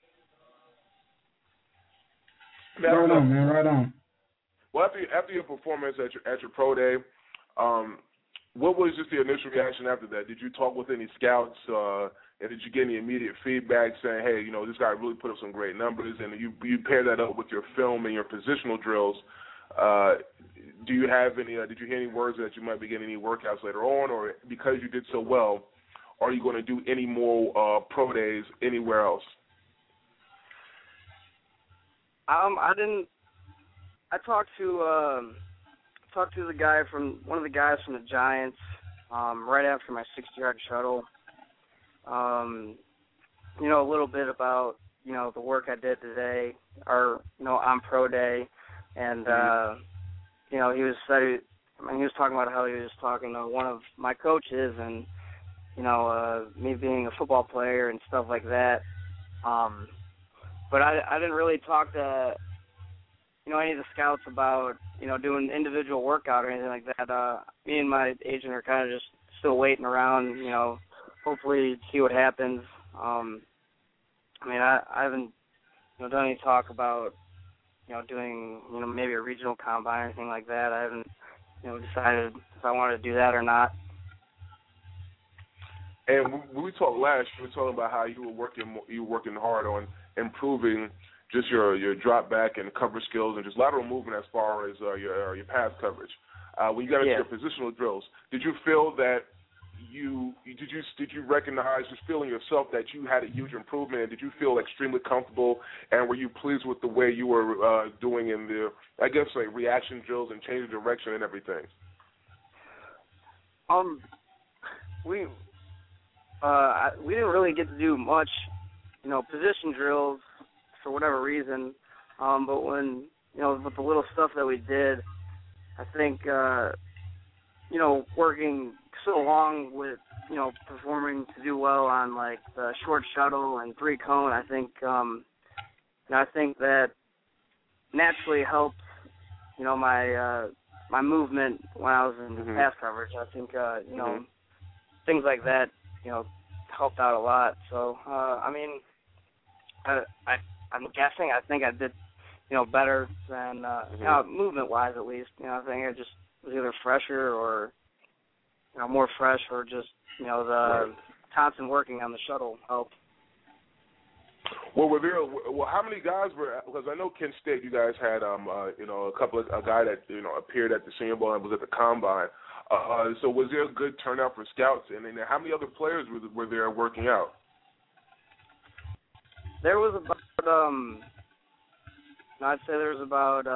Right on, man. Right on. Well, after your performance at your pro day, what was just the initial reaction after that? Did you talk with any scouts, and did you get any immediate feedback saying, hey, this guy really put up some great numbers, and you pair that up with your film and your positional drills? Do you have any? Did you hear any words that you might be getting any workouts later on, or because you did so well, are you going to do any more pro days anywhere else? I didn't. I talked to one of the guys from the Giants right after my 60-yard shuttle. A little bit about the work I did today, or on pro day, and he was talking about how he was talking to one of my coaches, and me being a football player and stuff like that. But I didn't really talk to any of the scouts about doing individual workout or anything like that. Me and my agent are kind of just still waiting around, hopefully see what happens. I mean, I haven't done any talk about doing maybe a regional combine or anything like that. I haven't decided if I wanted to do that or not. And when we talked last, you were talking about how you were working hard on improving just your drop back and cover skills and just lateral movement as far as your pass coverage. When you got into your positional drills, did you feel that did you recognize just feeling yourself that you had a huge improvement, and did you feel extremely comfortable, and were you pleased with the way you were doing in the, I guess, like reaction drills and change of direction and everything? We didn't really get to do much, position drills for whatever reason. But when, with the little stuff that we did, I think, working so long with, performing to do well on like the short shuttle and 3-cone, I think that naturally helped, my movement when I was in pass coverage. I think, things like that, helped out a lot. So, I'm guessing I think I did, better than, movement-wise at least. I think I just was either fresher or, more fresh, or just, the constant working on the shuttle helped. Well, how many guys were? Because I know Kent State, you guys had, a guy that appeared at the Senior Bowl and was at the Combine. So was there a good turnout for scouts? And then how many other players were there working out? There was about, I'd say there was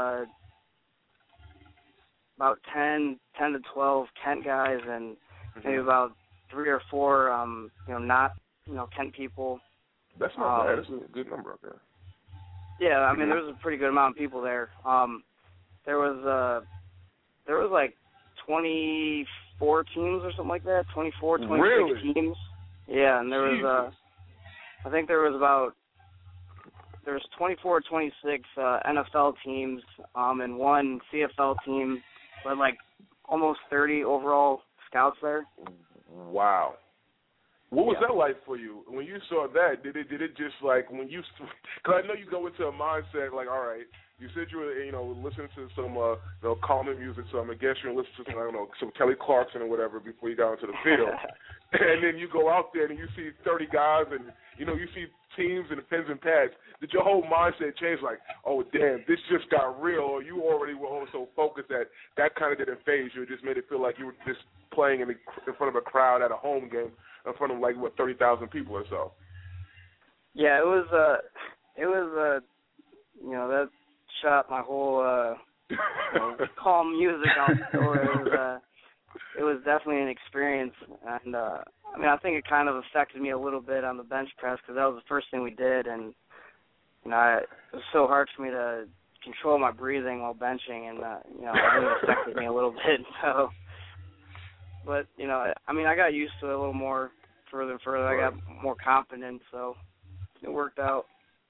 about 10 to 12 Kent guys, and maybe about 3 or 4, not, Kent people. That's not bad. That's a good number up there. Yeah, I mean, there was a pretty good amount of people there. There was like 24 teams or something like that, 26 teams. Yeah, and there was, I think there was 24 or 26 NFL teams and one CFL team, but like almost 30 overall scouts there. Wow. What was that like for you when you saw that? Did it just like when you? Because I know you go into a mindset like, all right, you said you were listening to some calming music, so I'm gonna guess you're listening to some Kelly Clarkson or whatever before you got into the field, and then you go out there and you see 30 guys and you see teams and pens and pads. Did your whole mindset change? Like, oh damn, this just got real, or you already were so focused that kind of didn't phase you? It just made it feel like you were just playing in front of a crowd at a home game. In front of 30,000 people or so. Yeah, it was that shot my whole calm music out the door. It was definitely an experience, and I think it kind of affected me a little bit on the bench press because that was the first thing we did, and it was so hard for me to control my breathing while benching, and I think it affected me a little bit. So. But, I got used to it a little more further and further. I got more confident, so it worked out.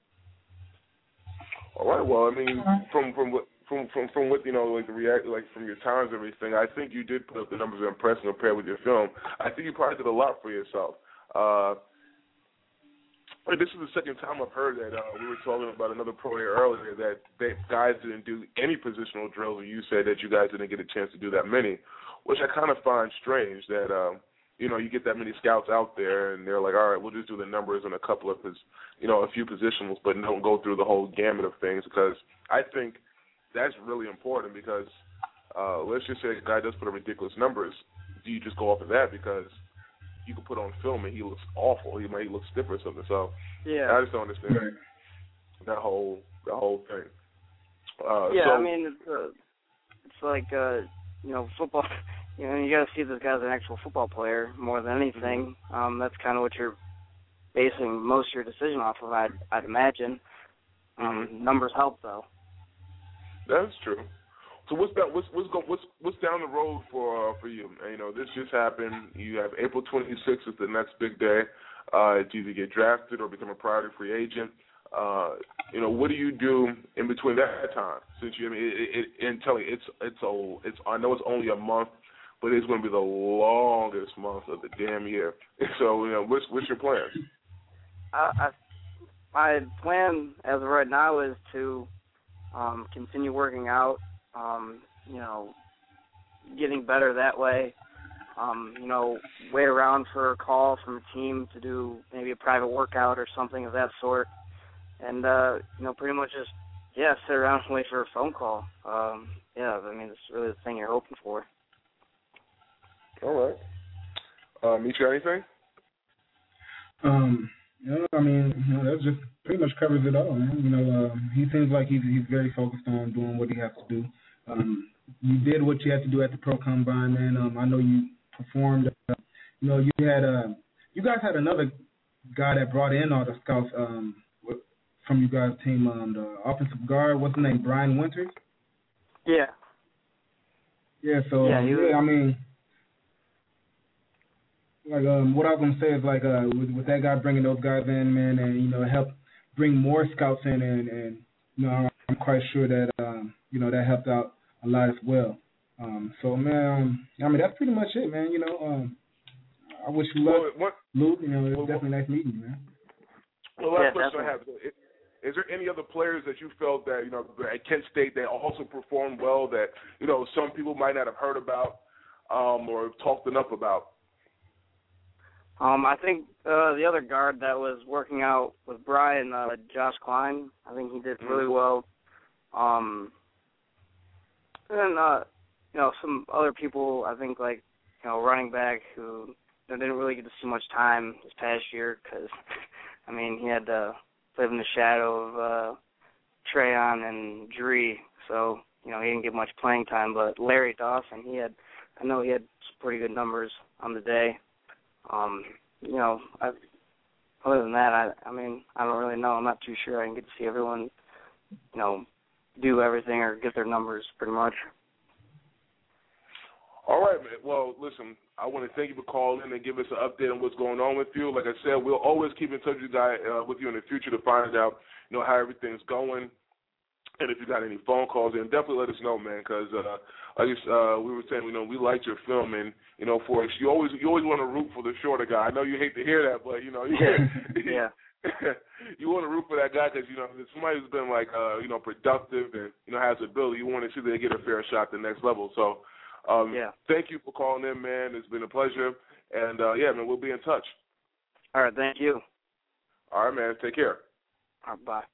All right. Well, from what from your times and everything, I think you did put up the numbers that impressed and compared with your film. I think you probably did a lot for yourself. This is the second time I've heard that we were talking about another pro here earlier that guys didn't do any positional drills, and you said that you guys didn't get a chance to do that many, which I kind of find strange that, you get that many scouts out there and they're like, all right, we'll just do the numbers and a couple of, a few positionals, but don't go through the whole gamut of things, because I think that's really important because let's just say a guy does put up ridiculous numbers. Do you just go off of that because you can put on film and he looks awful, he might look stiff or something? So yeah, I just don't understand that whole thing. It's like football. You got to see this guy's an actual football player more than anything. That's kind of what you're basing most of your decision off of, I'd imagine. Numbers help, though. That's true. So what's down the road for you? This just happened. You have April 26th is the next big day. It's either get drafted or become a priority free agent. What do you do in between that time? Since I know it's only a month, but it's going to be the longest month of the damn year. So, what's your plan? My plan as of right now is to continue working out, getting better that way. Wait around for a call from a team to do maybe a private workout or something of that sort. And, pretty much just, sit around and wait for a phone call. It's really the thing you're hoping for. All right. Meet you anything? That just pretty much covers it all, man. He seems like he's very focused on doing what he has to do. You did what you had to do at the Pro Combine, man. I know you performed. You guys had another guy that brought in all the scouts from you guys' team, the offensive guard. What's his name? Brian Winters? Yeah. Yeah, so, what I was going to say is, with that guy bringing those guys in, man, and, help bring more scouts in, and I'm quite sure that, that helped out a lot as well. That's pretty much it, man. I wish you luck, Luke. It's definitely nice meeting you, man. Well, last question I have is there any other players that you felt that, at Kent State that also performed well that, some people might not have heard about or talked enough about? I think the other guard that was working out with Brian, Josh Klein, I think he did really well. And some other people, I think, running back who didn't really get to see much time this past year because, he had to live in the shadow of Trayon and Dree, so, he didn't get much playing time. But Larry Dawson, I know he had some pretty good numbers on the day. Other than that, I don't really know. I'm not too sure I can get to see everyone, do everything or get their numbers pretty much. All right, man. Well, listen, I want to thank you for calling in and giving us an update on what's going on with you. Like I said, we'll always keep in touch with you in the future to find out, how everything's going. And if you got any phone calls, then definitely let us know, man, because we were saying, we liked your film, and, for us, you always want to root for the shorter guy. I know you hate to hear that, but, Yeah. You want to root for that guy because, somebody who's been, productive and, has ability, you want to see they get a fair shot at the next level. So, thank you for calling in, man. It's been a pleasure. And, man, we'll be in touch. All right, thank you. All right, man. Take care. All right, bye.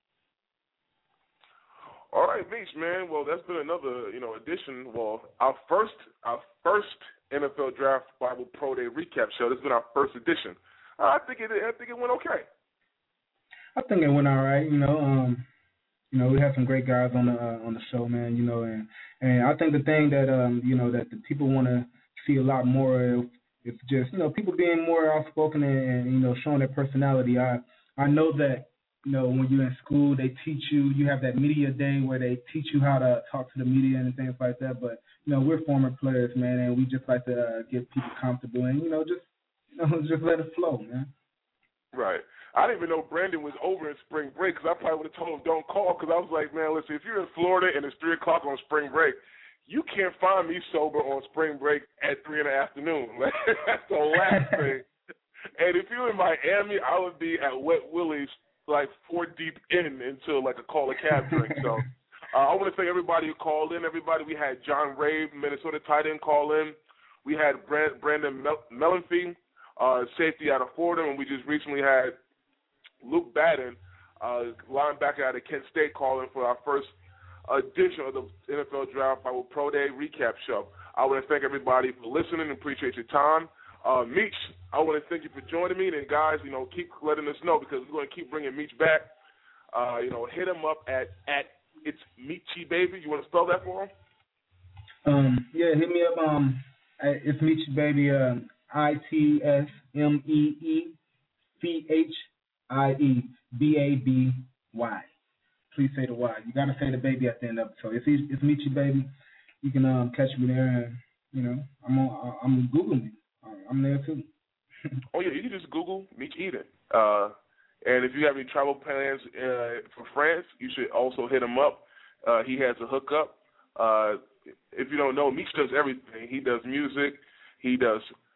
All right, Meech, man. Well, that's been another, edition. Well, our first NFL Draft Bible Pro Day recap show. This has been our first edition. I think it went okay. I think it went all right. We had some great guys on the show, man. And I think the thing that that the people want to see a lot more of is just people being more outspoken and showing their personality. I know that. When you're in school, they teach you have that media day where they teach you how to talk to the media and things like that. But, we're former players, man, and we just like to get people comfortable and, just let it flow, man. Right. I didn't even know Brandon was over in spring break because I probably would have told him don't call because I was like, man, listen, if you're in Florida and it's 3 o'clock on spring break, you can't find me sober on spring break at 3 in the afternoon. That's the last thing. And if you're in Miami, I would be at Wet Willie's 4 deep into a call a cab drink. So I want to thank everybody who called in. We had John Rave, Minnesota tight end, call in. We had Brandon Melanfi, safety out of Florida, and we just recently had Luke Baden, linebacker out of Kent State, call in for our first edition of the NFL Draft Bible Pro Day recap show. I want to thank everybody for listening and appreciate your time. Meech, I want to thank you for joining me. And, guys, keep letting us know because we're going to keep bringing Meech back. Hit him up at it's Meechy Baby. You want to spell that for him? Hit me up. It's Meechy Baby, ITSMEECHIEBABY. Please say the Y. You got to say the baby at the end of it. So it's Meechy Baby. You can catch me there. And, I'm Googling me. I'm there too. Oh, yeah, you can just Google Meech Eden. And if you have any travel plans for France, you should also hit him up. He has a hookup. if you don't know, Meech does everything. He does music. He does.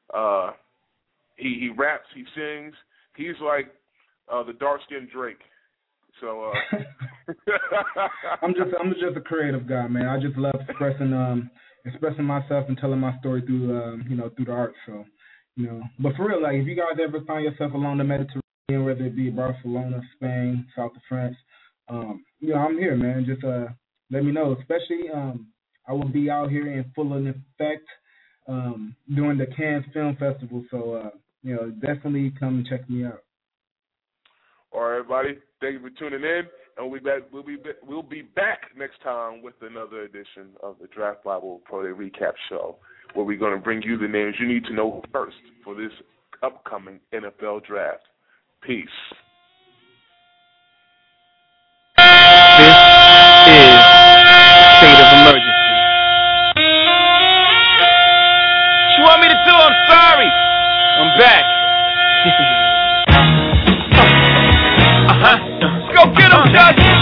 He raps. He sings. He's like the dark-skinned Drake. So I'm just a creative guy, man. I just love expressing myself and telling my story through through the art. So, but for real, like if you guys ever find yourself along the Mediterranean, whether it be Barcelona, Spain, south of France, I'm here, man. Just let me know. Especially I will be out here in full effect during the Cannes Film Festival. So definitely come and check me out. All right, everybody. Thank you for tuning in, and we'll be back next time with another edition of the Draft Bible Pro Day Recap Show, where we're going to bring you the names you need to know first for this upcoming NFL Draft. Peace. This is State of Emergency. What you want me to do? I'm sorry. I'm back. Go get him, Judge!